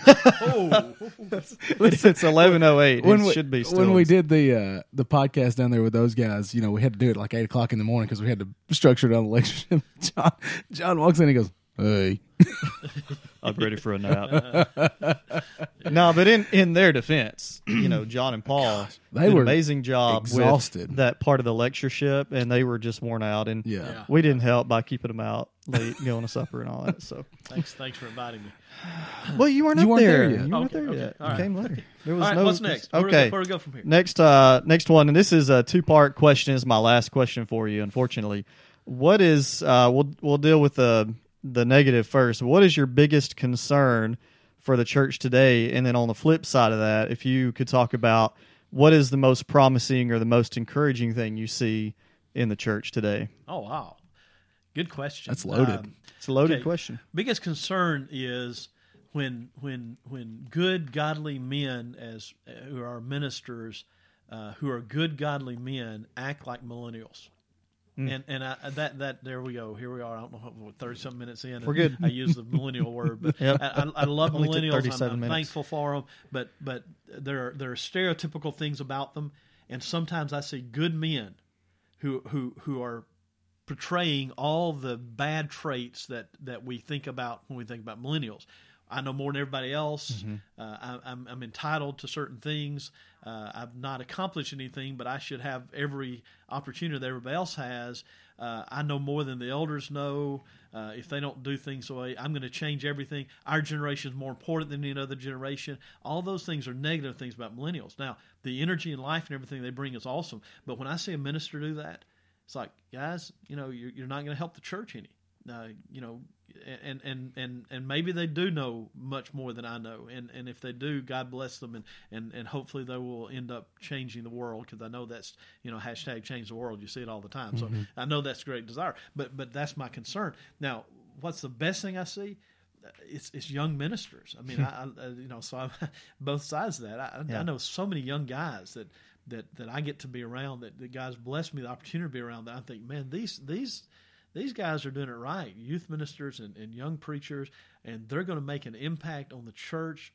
oh, It's, it's eleven oh eight. When It we should be still. when we did the uh, the podcast down there with those guys, you know, we had to do it like eight o'clock in the morning because we had to structure it on the lecture. John John walks in, and he goes, "Hey." I'm ready for a nap. No, but in, in their defense, you know, John and Paul they did an were amazing job exhausted. with that part of the lectureship, and they were just worn out. And Yeah. Yeah. we didn't help by keeping them out late, going to supper and all that. So, thanks, thanks for inviting me. well, you weren't You up weren't there. there yet. You weren't Okay, there okay. yet. All You right. came later. There was All right, no. what's next? Where do we Okay. go- where do we go from here? Next, uh, next one, and this is a two-part question. Is my last question for you. Unfortunately, what is? Uh, we'll we'll deal with the the negative first. What is your biggest concern for the church today? And then on the flip side of that, if you could talk about what is the most promising or the most encouraging thing you see in the church today. Oh wow, good question. That's loaded. Um, It's a loaded Okay. question. biggest concern is when when when good godly men as uh, who are ministers uh, who are good godly men act like millennials. And and I, that that there we go. Here we are. I don't know what thirty something minutes in. and We're good. I use the millennial word, but Yep. I, I, I love Only took millennials. I'm, thirty-seven I'm minutes. thankful for them, but but there are, there are stereotypical things about them, and sometimes I see good men who who who are portraying all the bad traits that, that we think about when we think about millennials. I know more than everybody else. Mm-hmm. Uh, I, I'm, I'm entitled to certain things. Uh, I've not accomplished anything, but I should have every opportunity that everybody else has. Uh, I know more than the elders know. Uh, if they don't do things the way, I'm going to change everything. Our generation is more important than any other generation. All those things are negative things about millennials. Now, the energy and life and everything they bring is awesome. But when I see a minister do that, it's like, guys, you know, you're, you're not going to help the church any. Uh, you know, and, and, and, and maybe they do know much more than I know. And, and if they do, God bless them. And, and, and hopefully they will end up changing the world, because I know that's, you know, hashtag change the world. You see it all the time. So I know that's a great desire. But, but that's my concern. Now, what's the best thing I see? It's it's young ministers. I mean, I, I you know, so I'm both sides of that. I, Yeah. I know so many young guys that, that, that I get to be around, that, that God's blessed me the opportunity to be around, that I think, man, these these these guys are doing it right. Youth ministers and, and young preachers, and they're going to make an impact on the church,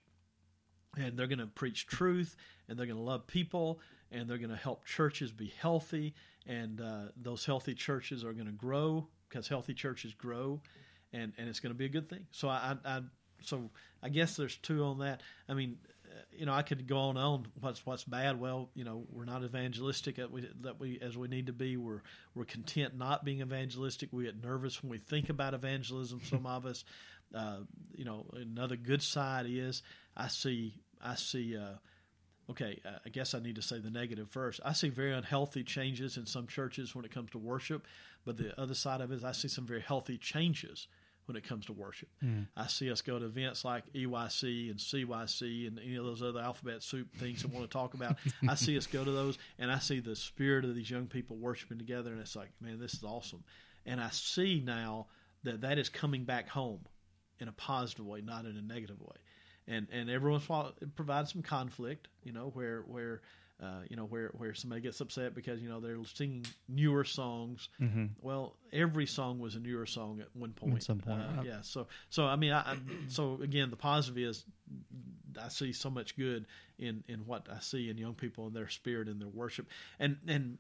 and they're going to preach truth, and they're going to love people, and they're going to help churches be healthy, and uh, those healthy churches are going to grow, because healthy churches grow, and, and it's going to be a good thing. So I, I, I so I guess there's two on that. I mean, you know, I could go on and on. What's what's bad? Well, you know, we're not evangelistic that we, that we as we need to be. We're we're content not being evangelistic. We get nervous when we think about evangelism. Some of us, uh, you know, another good side is I see I see uh, okay, uh, I guess I need to say the negative first. I see very unhealthy changes in some churches when it comes to worship, but the other side of it is I see some very healthy changes when it comes to worship. Mm. I see us go to events like E Y C and C Y C and any of those other alphabet soup things I want to talk about. I see us go to those, and I see the spirit of these young people worshiping together, and it's like, man, this is awesome. And I see now that that is coming back home in a positive way, not in a negative way. And and every once in a while it provides some conflict, you know, where where uh, you know where, where somebody gets upset because you know they're singing newer songs. Mm-hmm. Well, every song was a newer song at one point. At some point, uh, yeah. So so I mean, I, I, so again, the positive is I see so much good in, in what I see in young people and their spirit and their worship. And and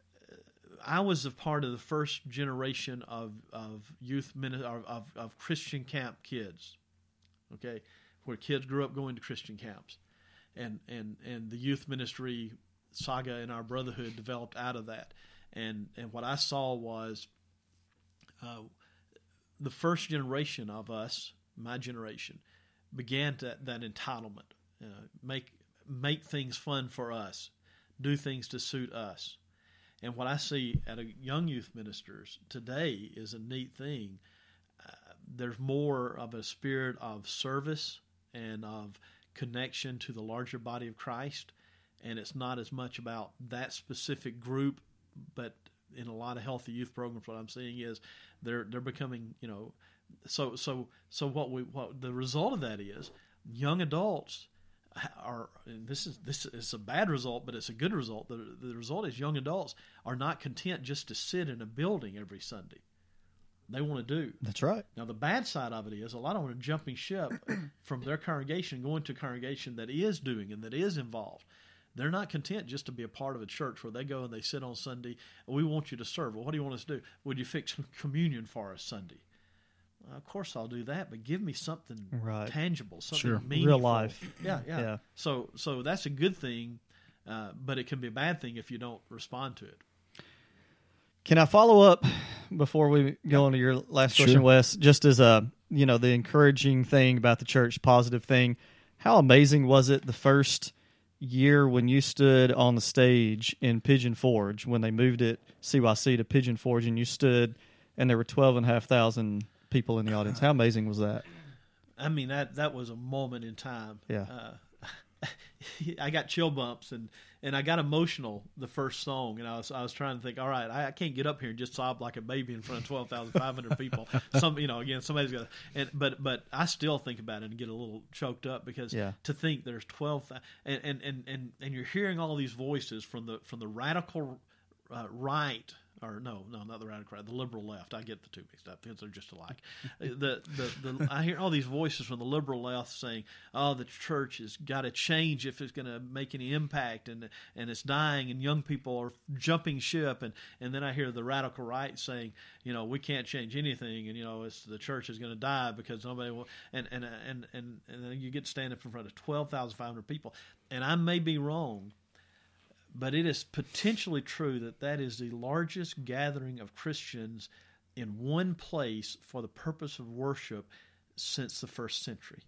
I was a part of the first generation of of youth mini- of, of of Christian camp kids. Okay. Where kids grew up going to Christian camps, and, and, and the youth ministry saga in our brotherhood developed out of that. And and what I saw was uh, the first generation of us, my generation, began to, that entitlement, uh, make make things fun for us, do things to suit us. And what I see at a young youth ministers today is a neat thing. Uh, there's more of a spirit of service and of connection to the larger body of Christ, and it's not as much about that specific group, but in a lot of healthy youth programs, what I'm seeing is they're they're becoming, you know, so so so what we what the result of that is young adults are, and this is this is a bad result, but it's a good result. The the result is young adults are not content just to sit in a building every Sunday. They want to do. That's right. Now, the bad side of it is a lot of them are jumping ship from their congregation, going to a congregation that is doing and that is involved. They're not content just to be a part of a church where they go and they sit on Sunday. We want you to serve. Well, what do you want us to do? Would you fix communion for us Sunday? Well, of course I'll do that, but give me something right. tangible, something sure. meaningful. Real life. Yeah, yeah. yeah. So, so that's a good thing, uh, but it can be a bad thing if you don't respond to it. Can I follow up before we go on to your last Sure. question, Wes? Just as a, you know, the encouraging thing about the church, positive thing, how amazing was it the first year when you stood on the stage in Pigeon Forge, when they moved it, C Y C, to Pigeon Forge, and you stood and there were twelve and a half thousand people in the audience? How amazing was that? I mean, that that was a moment in time. Yeah. Uh, I got chill bumps and, and I got emotional the first song, and I was I was trying to think, all right, I, I can't get up here and just sob like a baby in front of twelve thousand five hundred people. Some, you know, again, somebody's got to, and but but I still think about it and get a little choked up because yeah. to think there's twelve and and, and, and and you're hearing all these voices from the from the radical uh, right. Or no, no, not the radical right, the liberal left. I get the two mixed up because they're just alike. the, the, the, I hear all these voices from the liberal left saying, "Oh, the church has got to change if it's going to make any impact, and and it's dying, and young people are jumping ship." And, and then I hear the radical right saying, "You know, we can't change anything, and you know, it's the church is going to die because nobody will." And and and and, and then you get standing in front of twelve thousand five hundred people, and I may be wrong. But it is potentially true that that is the largest gathering of Christians in one place for the purpose of worship since the first century.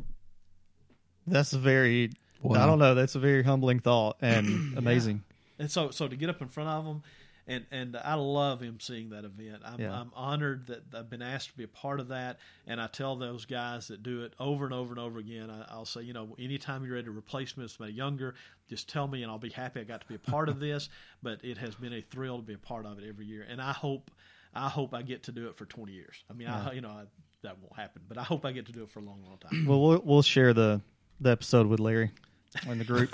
That's a very, wow. I don't know, that's a very humbling thought and amazing. Yeah. And so so to get up in front of them, and, and I love emceeing that event. I'm, yeah. I'm honored that I've been asked to be a part of that, and I tell those guys that do it over and over and over again, I, I'll say, you know, anytime you're ready to replace me with somebody younger, just tell me, and I'll be happy I got to be a part of this. But it has been a thrill to be a part of it every year, and I hope I hope I get to do it for twenty years. I mean, yeah. I, you know, I, that won't happen, but I hope I get to do it for a long, long time. Well, we'll, we'll share the, the episode with Larry in the group.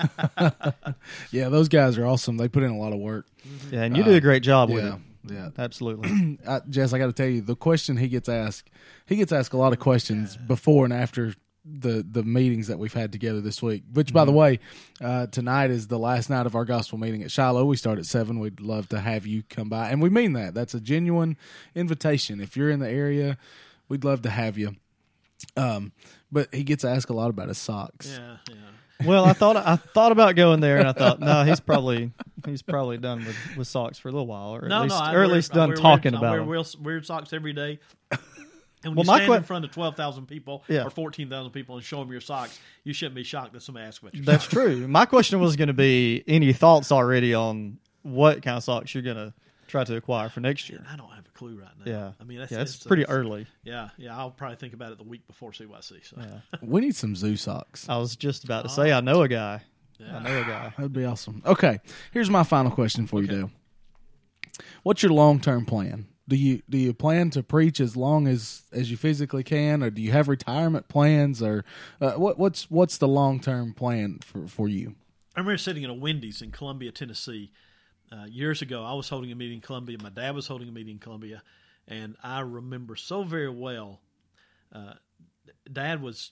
Yeah, those guys are awesome. They put in a lot of work. Yeah, and you uh, do a great job yeah, with it. Yeah, absolutely. I, Jess, I got to tell you, the question he gets asked, he gets asked a lot of questions before and after the the meetings that we've had together this week. Which, mm-hmm. by the way, uh, tonight is the last night of our gospel meeting at Shiloh. We start at seven. We'd love to have you come by, and we mean that. That's a genuine invitation. If you're in the area, we'd love to have you. Um, but he gets asked a lot about his socks. Yeah, yeah. Well, I thought I thought about going there, and I thought, no, he's probably he's probably done with, with socks for a little while, or at no, least no, I or at wear, least done wear talking weird, about I wear them. weird, weird socks every day. And when Well, you my stand que- in front of twelve thousand people Yeah. or fourteen thousand people and show them your socks, you shouldn't be shocked that somebody asks about your That's socks. true. My question was going to be, any thoughts already on what kind of socks you're going to try to acquire for next year? I don't have a clue right now. Yeah. I mean, that's, yeah, it's, it's pretty it's- early. Yeah, yeah. I'll probably think about it the week before C Y C. So. Yeah. We need some zoo socks. I was just about to say, I know a guy. Yeah. I know a guy. That'd be awesome. Okay, here's my final question for you, Okay. Dale. What's your long term plan? Do you do you plan to preach as long as, as you physically can, or do you have retirement plans, or uh, what what's what's the long term plan for, for you? I remember sitting in a Wendy's in Columbia, Tennessee, uh, years ago. I was holding a meeting in Columbia. My dad was holding a meeting in Columbia, and I remember so very well. Uh, Dad was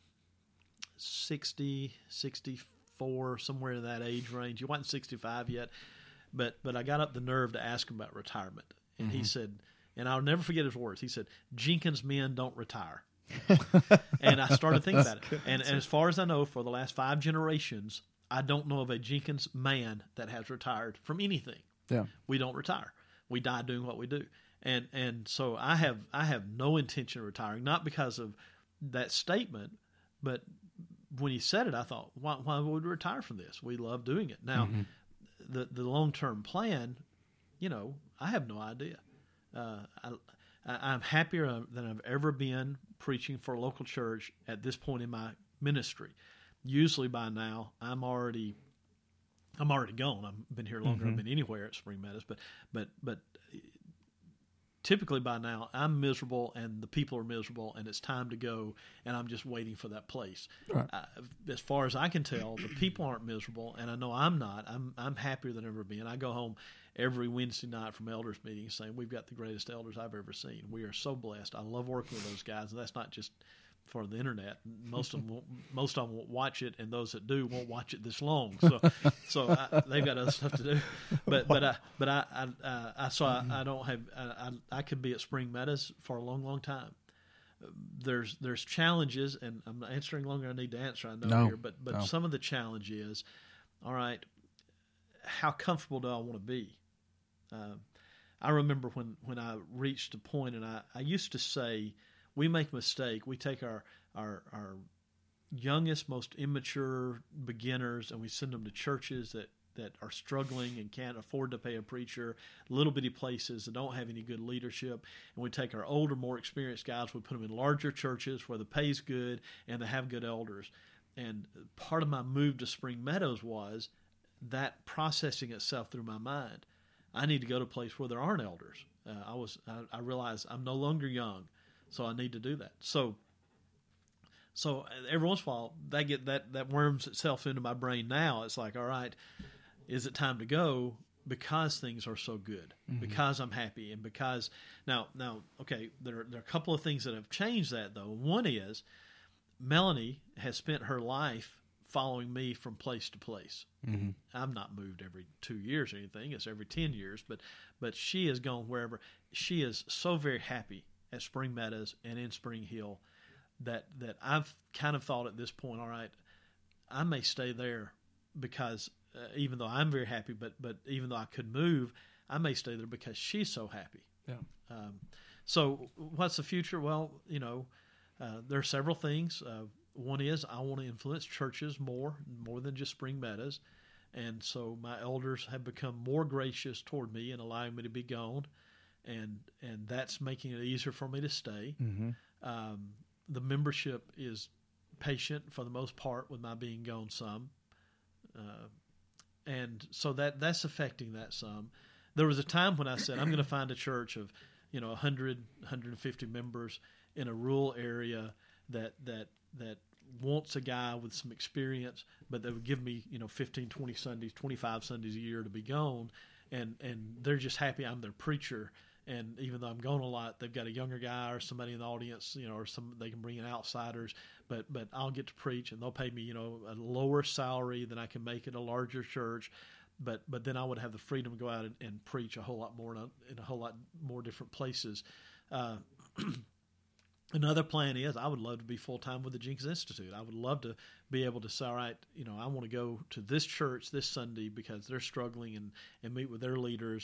sixty, sixty-four, somewhere in that age range. He wasn't sixty-five yet, but but I got up the nerve to ask him about retirement, and he said, and I'll never forget his words. He said, "Jenkins men don't retire." And I started thinking about it. And, and as far as I know, for the last five generations, I don't know of a Jenkins man that has retired from anything. Yeah, We don't retire. We die doing what we do. And and so I have I have no intention of retiring, not because of that statement, but when he said it, I thought, why, why would we retire from this? We love doing it. Now, the the long term plan, you know, I have no idea. Uh, I, I, I'm happier than I've ever been preaching for a local church at this point in my ministry. Usually by now, I'm already I'm already gone. I've been here longer than I've been anywhere at Spring Meadows, but but but typically by now I'm miserable and the people are miserable and it's time to go, and I'm just waiting for that place. Right. Uh, as far as I can tell, the people aren't miserable, and I know I'm not. I'm I'm happier than I've ever been. I go home every Wednesday night from elders meetings saying we've got the greatest elders I've ever seen. We are so blessed. I love working with those guys, and that's not just for the internet. Most of them won't, most of them won't watch it, and those that do won't watch it this long. So, so I, they've got other stuff to do. But but I but I I, uh, I so I, I don't have I, I I could be at Spring Meadows for a long long time. There's there's challenges, and I'm answering longer than I need to answer. I know No, here, but but no. some of the challenge is, all right, how comfortable do I want to be? Uh, I remember when when I reached a point, and I I used to say, we make a mistake. We take our, our our youngest, most immature beginners, and we send them to churches that, that are struggling and can't afford to pay a preacher, little bitty places that don't have any good leadership. And we take our older, more experienced guys, we put them in larger churches where the pay's good and they have good elders. And part of my move to Spring Meadows was that processing itself through my mind. I need to go to a place where there aren't elders. Uh, I was I, I realized I'm no longer young. So I need to do that. So, so every once in a while, that get that that worms itself into my brain. Now it's like, all right, is it time to go? Because things are so good, mm-hmm. because I'm happy, and because now now okay, there are, there are a couple of things that have changed that though. One is Melanie has spent her life following me from place to place. Mm-hmm. I've not moved every two years or anything; it's every ten years. But but she has gone wherever. She is so very happy at Spring Meadows and in Spring Hill that that I've kind of thought at this point, all right, I may stay there because uh, even though I'm very happy, but but even though I could move, I may stay there because she's so happy. Yeah. Um, so what's the future? Well, you know, uh, there are several things. Uh, one is I want to influence churches more, more than just Spring Meadows. And so my elders have become more gracious toward me and allowing me to be gone. And and that's making it easier for me to stay. Mm-hmm. Um, the membership is patient for the most part with my being gone some. Uh, and so that that's affecting that some. There was a time when I said, I'm going to find a church of, you know, one hundred, one hundred fifty members in a rural area that that that wants a guy with some experience, but they would give me, you know, fifteen, twenty Sundays, twenty-five Sundays a year to be gone. And, and they're just happy I'm their preacher. And even though I'm gone a lot, they've got a younger guy or somebody in the audience, you know, or some they can bring in outsiders. But but I'll get to preach, and they'll pay me, you know, a lower salary than I can make at a larger church. But but then I would have the freedom to go out and, and preach a whole lot more in a, in a whole lot more different places. Uh, another plan is I would love to be full time with the Jenkins Institute. I would love to be able to say, all right, you know, I want to go to this church this Sunday because they're struggling and, and meet with their leaders.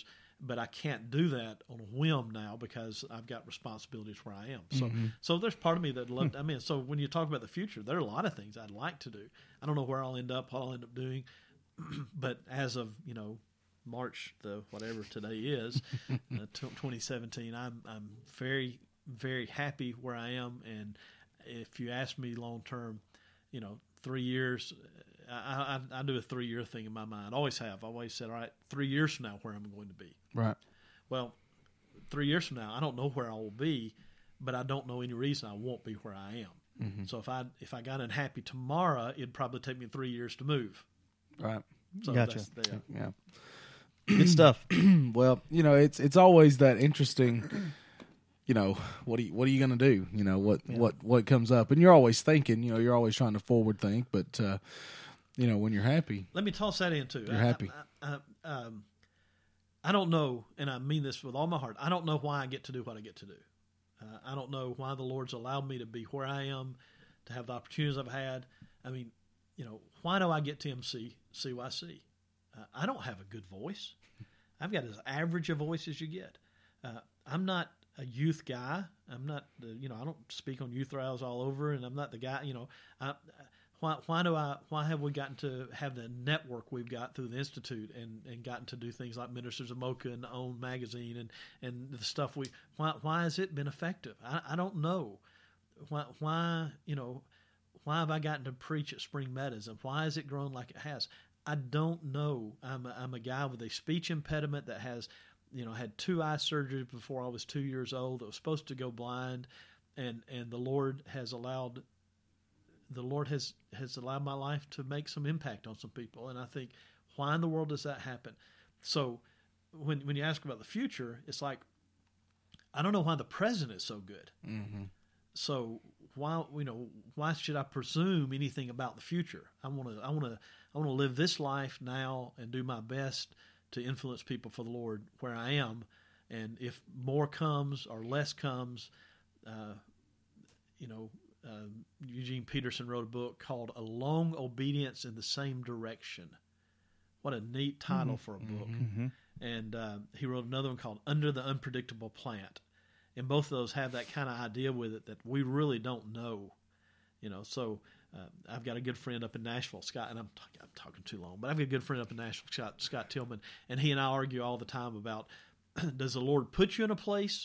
but I can't do that on a whim now because I've got responsibilities where I am. So, Mm-hmm. so there's part of me that loved. I mean, so when you talk about the future, there are a lot of things I'd like to do. I don't know where I'll end up, what I'll end up doing, but as of you know March the whatever today is, uh, twenty seventeen, I'm I'm very very happy where I am, and if you ask me long term, you know, three years. I, I, I do a three-year thing in my mind. Always have. I always said, all right, three years from now, where am I going to be? Right. Well, three years from now, I don't know where I will be, but I don't know any reason I won't be where I am. Mm-hmm. So if I if I got unhappy tomorrow, it'd probably take me three years to move. Right. So Gotcha. That's, yeah. Yeah. Good stuff. Well, you know, it's it's always that interesting. You know, what are you, what are you going to do? You know, what, Yeah. what, what comes up, and you're always thinking. You know, you're always trying to forward think, but uh, you know, when you're happy, Let me toss that in too. You're I, happy. I, I, um, I don't know, and I mean this with all my heart. I don't know why I get to do what I get to do. Uh, I don't know why the Lord's allowed me to be where I am, to have the opportunities I've had. I mean, you know, why do I get to M C C Y C? Uh, I don't have a good voice. I've got as average a voice as you get. Uh, I'm not a youth guy. I'm not, the, you know, I don't speak on youth rallies all over, and I'm not the guy, you know. I, why, why do I? Why have we gotten to have the network we've got through the Institute, and, and gotten to do things like Ministers of Mocha and Own Magazine and, and the stuff we? Why why has it been effective? I, I don't know. Why why you know? Why have I gotten to preach at Spring Meadows, and why has it grown like it has? I don't know. I'm a, I'm a guy with a speech impediment that has. You know, had two eye surgeries before I was two years old. That was supposed to go blind, and, and the Lord has allowed, the Lord has, has allowed my life to make some impact on some people. And I think, why in the world does that happen? So, when when you ask about the future, it's like, I don't know why the present is so good. mm-hmm. So why you know why should I presume anything about the future? I want to I want to I want to live this life now and do my best to influence people for the Lord where I am, and if more comes or less comes, uh, you know, uh, Eugene Peterson wrote a book called "A Long Obedience in the Same Direction." What a neat title mm-hmm. for a book! Mm-hmm. And uh, he wrote another one called "Under the Unpredictable Plant," and both of those have that kind of idea with it that we really don't know, you know. So. Uh, I've got a good friend up in Nashville, Scott, and I'm, talk, I'm talking too long, but I've got a good friend up in Nashville, Scott, Scott Tillman, and he and I argue all the time about, does the Lord put you in a place?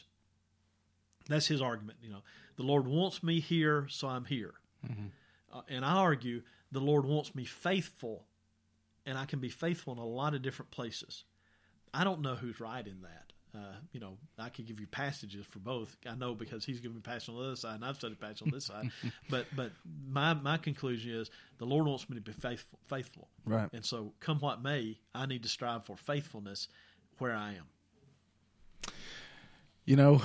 That's his argument. You know, the Lord wants me here, so I'm here. Mm-hmm. Uh, and I argue the Lord wants me faithful, and I can be faithful in a lot of different places. I don't know who's right in that. Uh, you know, I could give you passages for both. I know because he's giving me passion on the other side, and I've studied passion on this side. But but my my conclusion is the Lord wants me to be faithful. Faithful, Right. And so, come what may, I need to strive for faithfulness where I am. You know,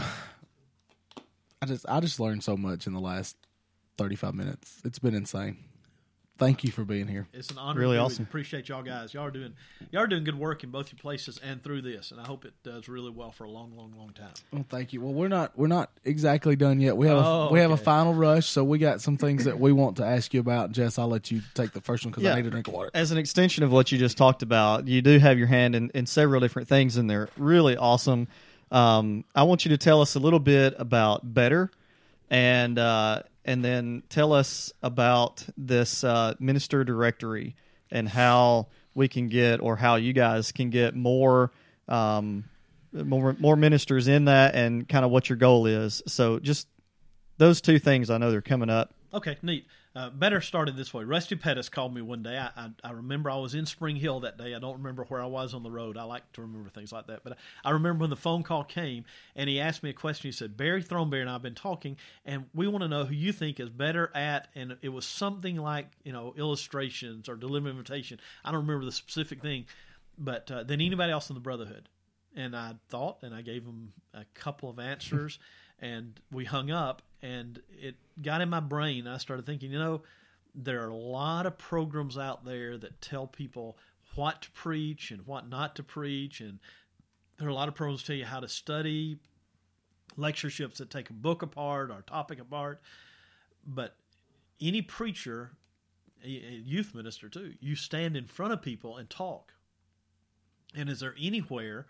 I just I just learned so much in the last thirty-five minutes. It's been insane. Thank you for being here. It's an honor. Really to awesome. Appreciate y'all guys. Y'all are doing y'all are doing good work in both your places and through this, and I hope it does really well for a long, long, long time. Well, thank you. Well, we're not we're not exactly done yet. We have Oh, a, we have a okay. final rush, so we got some things that we want to ask you about. Jess, I'll let you take the first one because Yeah. I need a drink of water. As an extension of what you just talked about, you do have your hand in, in several different things, and they're really awesome. Um, I want you to tell us a little bit about Better, and uh, and then tell us about this uh, minister directory and how we can get, or how you guys can get more um, more more ministers in that, and kind of what your goal is. So just those two things, I know they're coming up. Okay, neat. Uh, Better started this way. Rusty Pettis called me one day. I, I I remember I was in Spring Hill that day. I don't remember where I was on the road. I like to remember things like that. But I, I remember when the phone call came, and he asked me a question. He said, Barry Throneberry and I have been talking, and we want to know who you think is better at, and it was something like, you know, illustrations or delivering invitation. I don't remember the specific thing, but uh, than anybody else in the Brotherhood. And I thought, and I gave him a couple of answers, and we hung up, and it got in my brain. I started thinking, you know, there are a lot of programs out there that tell people what to preach and what not to preach, and there are a lot of programs that tell you how to study, lectureships that take a book apart or a topic apart. But any preacher, a youth minister too, you stand in front of people and talk. And is there anywhere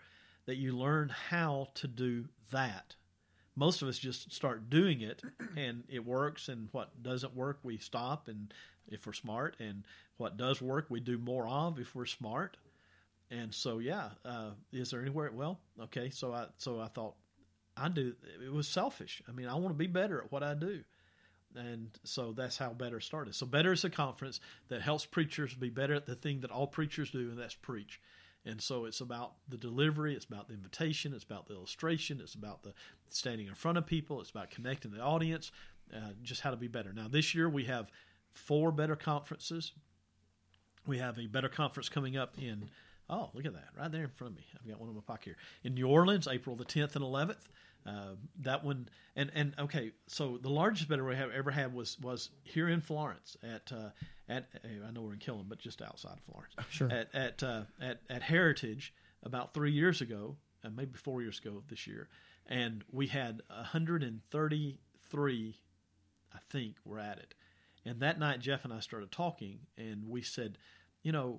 that you learn how to do that. Most of us just start doing it, and it works, and what doesn't work, we stop, and if we're smart, and what does work, we do more of if we're smart. And so, yeah, uh, is there anywhere? Well, okay, so I so I thought I do. It was selfish. I mean, I want to be better at what I do. And so that's how Better started. So Better is a conference that helps preachers be better at the thing that all preachers do, and that's preach. And so it's about the delivery, it's about the invitation, it's about the illustration, it's about the standing in front of people, it's about connecting the audience, uh, just how to be better. Now, this year we have four Better conferences. We have a Better conference coming up in, oh, look at that, right there in front of me. I've got one in my pocket here. In New Orleans, April the tenth and eleventh. Uh, that one, and, and okay, so the largest Better we have ever had was was here in Florence at uh, at I know we're in Killen, but just outside of Florence. Sure. At at uh, at at Heritage about three years ago, uh, maybe four years ago this year, and we had one hundred thirty-three, I think, were at it. And that night, Jeff and I started talking, and we said, you know,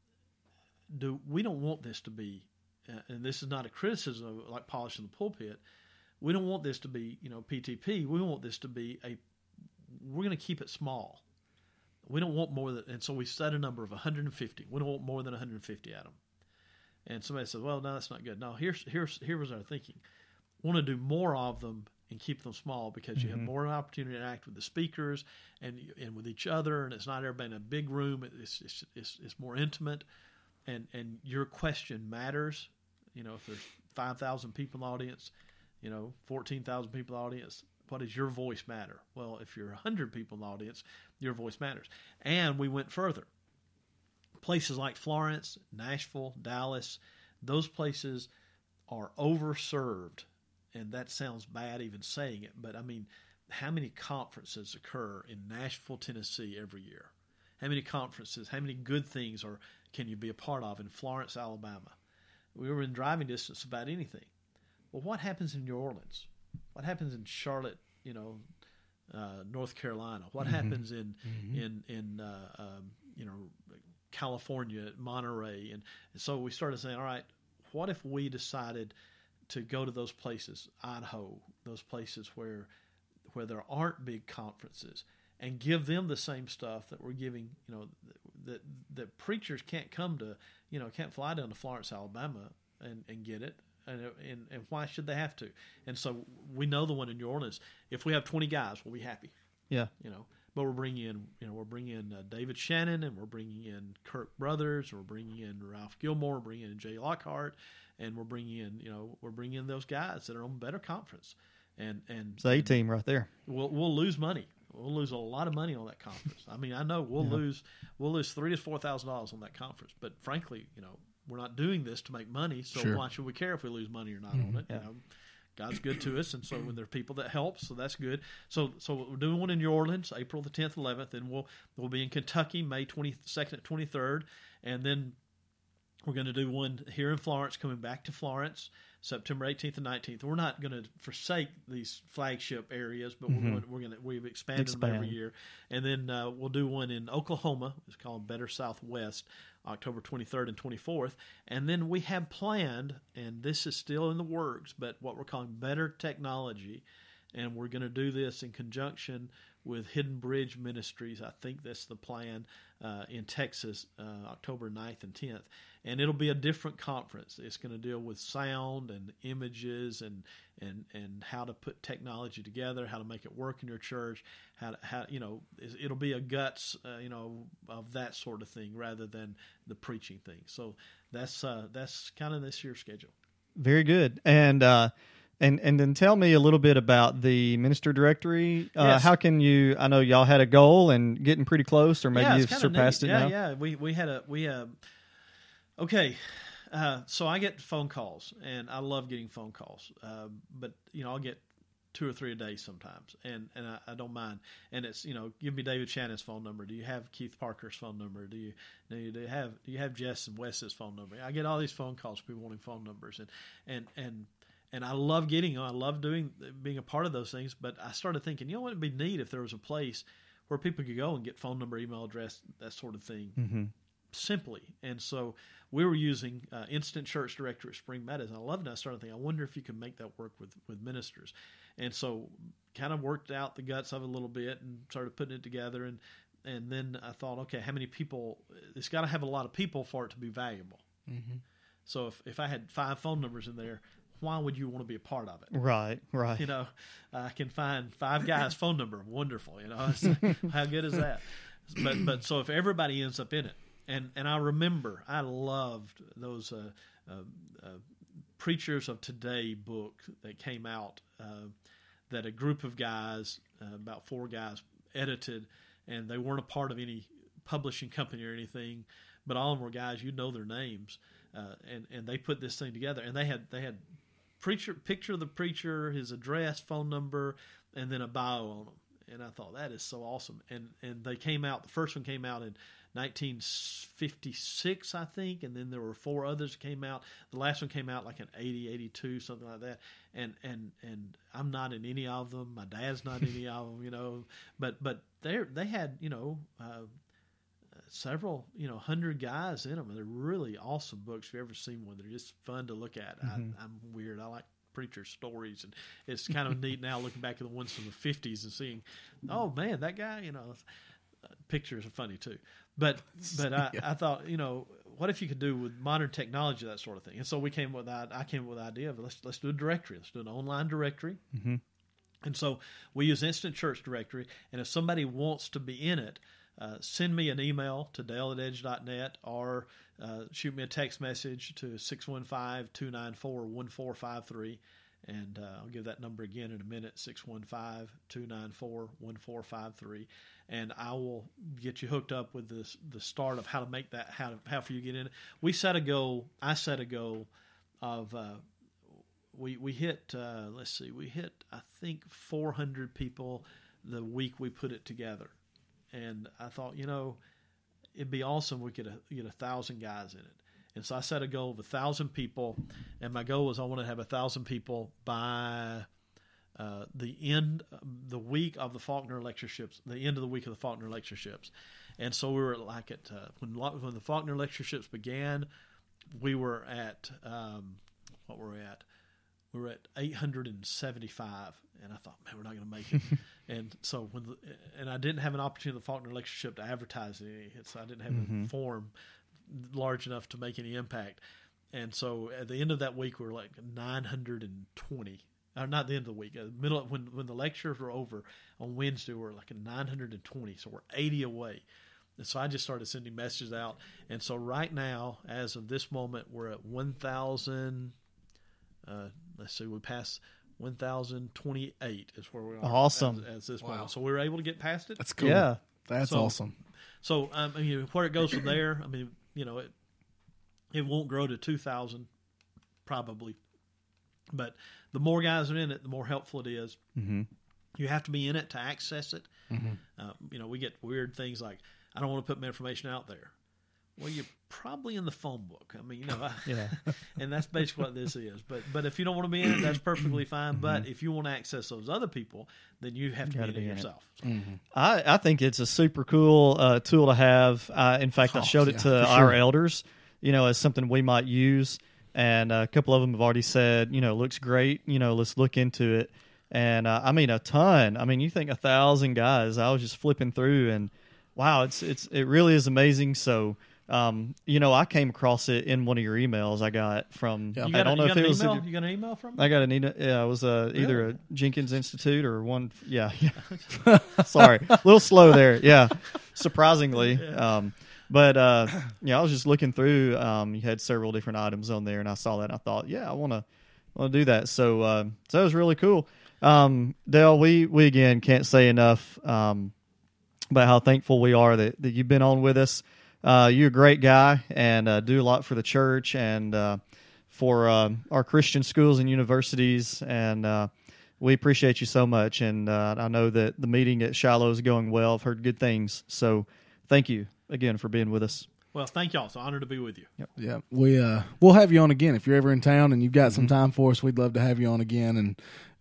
do we don't want this to be, uh, and this is not a criticism of like polishing the pulpit. We don't want this to be, you know, P T P. We want this to be a, we're going to keep it small. We don't want more than, and so we set a number of one hundred fifty. We don't want more than one hundred fifty at them. And somebody said, well, no, that's not good. No, here's, here's, here was our thinking. We want to do more of them and keep them small because you mm-hmm. have more opportunity to interact with the speakers and and with each other, and it's not everybody in a big room. It's, it's, it's, it's more intimate, and, and your question matters. You know, if there's five thousand people in the audience, you know, fourteen thousand people in the audience, what does your voice matter? Well, if you're one hundred people in the audience, your voice matters. And we went further. Places like Florence, Nashville, Dallas, those places are overserved. And that sounds bad even saying it, but I mean, how many conferences occur in Nashville, Tennessee every year? How many conferences, how many good things are can you be a part of in Florence, Alabama? We were in driving distance about anything. Well, what happens in New Orleans? What happens in Charlotte, you know, uh, North Carolina? What mm-hmm. happens in mm-hmm. in in uh, um, you know, California, Monterey? And, and so we started saying, all right, what if we decided to go to those places, Idaho, those places where where there aren't big conferences, and give them the same stuff that we're giving, you know, that that preachers can't come to, you know, can't fly down to Florence, Alabama and, and get it. And, and and why should they have to? And so we know the one in New Orleans. If we have twenty guys, we'll be happy. Yeah, you know. But we're bringing in, you know, we're bringing in uh, David Shannon, and we're bringing in Kirk Brothers, we're bringing in Ralph Gilmore, we're bringing in Jay Lockhart, and we're bringing in, you know, we're bringing in those guys that are on Better Conference, and and it's the A team right there. We'll we'll lose money. We'll lose a lot of money on that conference. I mean, I know we'll yeah. lose we'll lose three to four thousand dollars on that conference. But frankly, you know, we're not doing this to make money, so sure. why should we care if we lose money or not mm-hmm. on it? Yeah. You know, God's good to us, and so when there are people that help, so that's good. So, so we're doing one in New Orleans, April the tenth, eleventh, and we'll we'll be in Kentucky, May twenty-second and twenty-third, and then we're going to do one here in Florence, coming back to Florence, September eighteenth and nineteenth. We're not going to forsake these flagship areas, but mm-hmm. we're going to, we're going to we've expanded Expand. them every year, and then uh, we'll do one in Oklahoma. It's called Better Southwest, October twenty-third and twenty-fourth. And then we have planned, and this is still in the works, but what we're calling Better Technology. And we're going to do this in conjunction with Hidden Bridge Ministries. I think that's the plan uh, in Texas, uh, October ninth and tenth. And it'll be a different conference. It's going to deal with sound and images and and and how to put technology together, how to make it work in your church, how to, how you know it'll be a guts uh, you know of that sort of thing rather than the preaching thing. So that's uh, that's kind of this year's schedule. Very good. And uh, and and then tell me a little bit about the minister directory. Uh, yes. How can you? I know y'all had a goal and getting pretty close, or maybe yeah, you've surpassed neat. it yeah, now. Yeah, we we had a we uh, okay. Uh, so I get phone calls, and I love getting phone calls. Uh, but you know, I'll get two or three a day sometimes, and and I, I don't mind. And it's, you know, give me David Shannon's phone number. Do you have Keith Parker's phone number? Do you do you, do you have do you have Jess and Wes's phone number? I get all these phone calls, people wanting phone numbers, and and and. And I love getting them. I love doing, being a part of those things. But I started thinking, you know what, it'd be neat if there was a place where people could go and get phone number, email address, that sort of thing. Mm-hmm. simply. And so we were using uh, Instant Church Directory at Spring Meadows. And I loved it. I started thinking, I wonder if you could make that work with, with ministers. And so kind of worked out the guts of it a little bit and started putting it together. And, and then I thought, okay, how many people? It's got to have a lot of people for it to be valuable. Mm-hmm. So if, if I had five phone numbers in there, why would you want to be a part of it? Right, right. You know, I can find five guys' phone number. Wonderful. You know, it's like, how good is that? But but so if everybody ends up in it, and, and I remember I loved those uh, uh, uh, Preachers of Today book that came out uh, that a group of guys, uh, about four guys, edited, and they weren't a part of any publishing company or anything, but all of them were guys, you know their names, uh, and and they put this thing together, and they had they had. Preacher, picture of the preacher, his address, phone number, and then a bio on him. And I thought, that is so awesome. And and they came out, the first one came out in nineteen fifty-six, I think, and then there were four others that came out. The last one came out like in eighty, eighty-two, something like that. And and and I'm not in any of them. My dad's not in any of them, you know. But but they they had, you know, uh, several, you know, hundred guys in them. They're really awesome books. If you've ever seen one, they're just fun to look at. Mm-hmm. I, I'm weird. I like preacher stories, and it's kind of neat now looking back at the ones from the fifties and seeing, oh man, that guy, you know, uh, pictures are funny too. But but I, yeah. I thought, you know, what if you could do with modern technology, that sort of thing? And so we came with that. I came up with the idea of let's let's do a directory. Let's do an online directory. Mm-hmm. And so we use Instant Church Directory, and if somebody wants to be in it, Uh, send me an email to dale at edge dot net or uh, shoot me a text message to six one five, two nine four, one four five three. And uh, I'll give that number again in a minute, six one five, two nine four, one four five three. And I will get you hooked up with this, the start of how to make that, how, to, how for you to get in it. We set a goal, I set a goal of, uh, we, we hit, uh, let's see, we hit, I think, four hundred people the week we put it together. And I thought, you know, it'd be awesome if we could get a thousand guys in it. And so I set a goal of a thousand people, and my goal was I want to have a thousand people by uh, the end, the week of the Faulkner lectureships, the end of the week of the Faulkner lectureships. And so we were like at uh, when when the Faulkner lectureships began, we were at um, what were we at? We were at eight hundred seventy-five, and I thought, man, we're not going to make it. And so when the, and I didn't have an opportunity at the Faulkner Lectureship to advertise any, so I didn't have mm-hmm. a forum large enough to make any impact. And so at the end of that week, we were like nine hundred twenty. Or not the end of the week, uh, middle of, when when the lectures were over on Wednesday, we were like at nine hundred twenty, so we're eighty away. And so I just started sending messages out. And so right now, as of this moment, we're at one thousand. Uh, let's see, we passed one thousand twenty-eight is where we are. Awesome. As, as this wow. moment. So we were able to get past it. That's cool. Yeah. That's so, awesome. So, um, I mean, where it goes from there, I mean, you know, it it won't grow to two thousand probably. But the more guys are in it, the more helpful it is. Mm-hmm. You have to be in it to access it. Mm-hmm. Uh, you know, we get weird things like, I don't want to put my information out there. Well, you're probably in the phone book. I mean, you know, I, yeah. and that's basically what this is. But but if you don't want to be in it, that's perfectly fine. Mm-hmm. But if you want to access those other people, then you have to you be in be it in yourself. It. Mm-hmm. I, I think it's a super cool uh, tool to have. Uh, in fact, oh, I showed yeah, it to sure. our elders, you know, as something we might use. And a couple of them have already said, you know, looks great. You know, let's look into it. And uh, I mean, a ton. I mean, you think a thousand guys. I was just flipping through, and wow, it's it's it really is amazing. So. Um, you know, I came across it in one of your emails I got from. You I got, don't a, know you if got it an was. email? A, you got an email from? I got an email. Yeah, it was uh, Really? either a Jenkins Institute or one. Yeah, yeah. Sorry, a little slow there. Yeah, surprisingly. Yeah. Um, but uh, yeah, I was just looking through. Um, you had several different items on there, and I saw that, and I thought, yeah, I want to want to do that. So, uh, so that was really cool. Um, Dale, we we again can't say enough um, about how thankful we are that that you've been on with us. Uh, you're a great guy and uh, do a lot for the church and uh, for uh, our Christian schools and universities, and uh, we appreciate you so much. And uh, I know that the meeting at Shiloh is going well. I've heard good things, so thank you again for being with us. Well, thank y'all. It's an honor to be with you. Yep. Yeah, we uh, we'll have you on again if you're ever in town and you've got some time for us. We'd love to have you on again and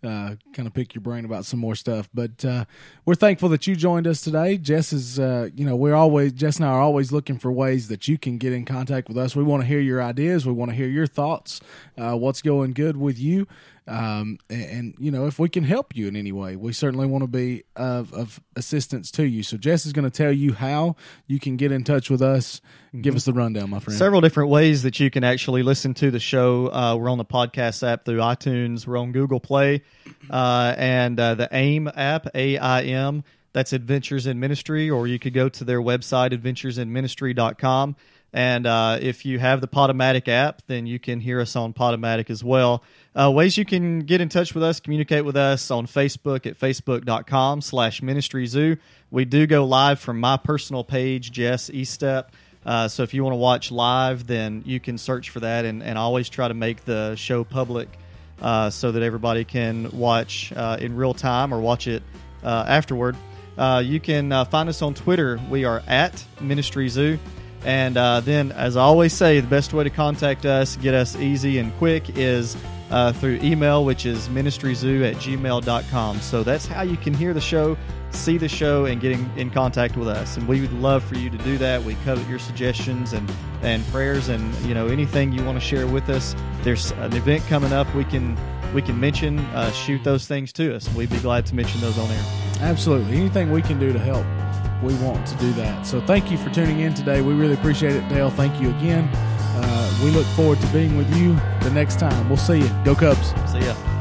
uh, kind of pick your brain about some more stuff. But uh, we're thankful that you joined us today. Jess is, uh, you know, we're always Jess and I are always looking for ways that you can get in contact with us. We want to hear your ideas. We want to hear your thoughts. Uh, what's going good with you? Um, and, and, you know, if we can help you in any way, we certainly want to be of, of assistance to you. So Jess is going to tell you how you can get in touch with us. Give us the rundown, my friend. Several different ways that you can actually listen to the show. Uh, we're on the podcast app through iTunes. We're on Google Play. Uh, and uh, the AIM app, A I M, that's Adventures in Ministry, or you could go to their website, adventures in ministry dot com. And uh, if you have the Podomatic app, then you can hear us on Podomatic as well. Uh, ways you can get in touch with us, communicate with us on Facebook at facebook.com slash ministryzoo. We do go live from my personal page, Jess Estep. Uh, so if you want to watch live, then you can search for that, and, and always try to make the show public uh, so that everybody can watch uh, in real time or watch it uh, afterward. Uh, you can uh, find us on Twitter. We are at MinistryZoo. And uh, then, as I always say, the best way to contact us, get us easy and quick, is uh, through email, which is ministryzoo at gmail dot com. So that's how you can hear the show, see the show, and get in, in contact with us. And we would love for you to do that. We covet your suggestions and, and prayers, and you know anything you want to share with us. There's an event coming up we can we can mention. Uh, shoot those things to us. We'd be glad to mention those on air. Absolutely. Anything we can do to help, we want to do that. So thank you for tuning in today. We really appreciate it, Dale. Thank you again. Uh, we look forward to being with you the next time. We'll see you. Go Cubs. See ya.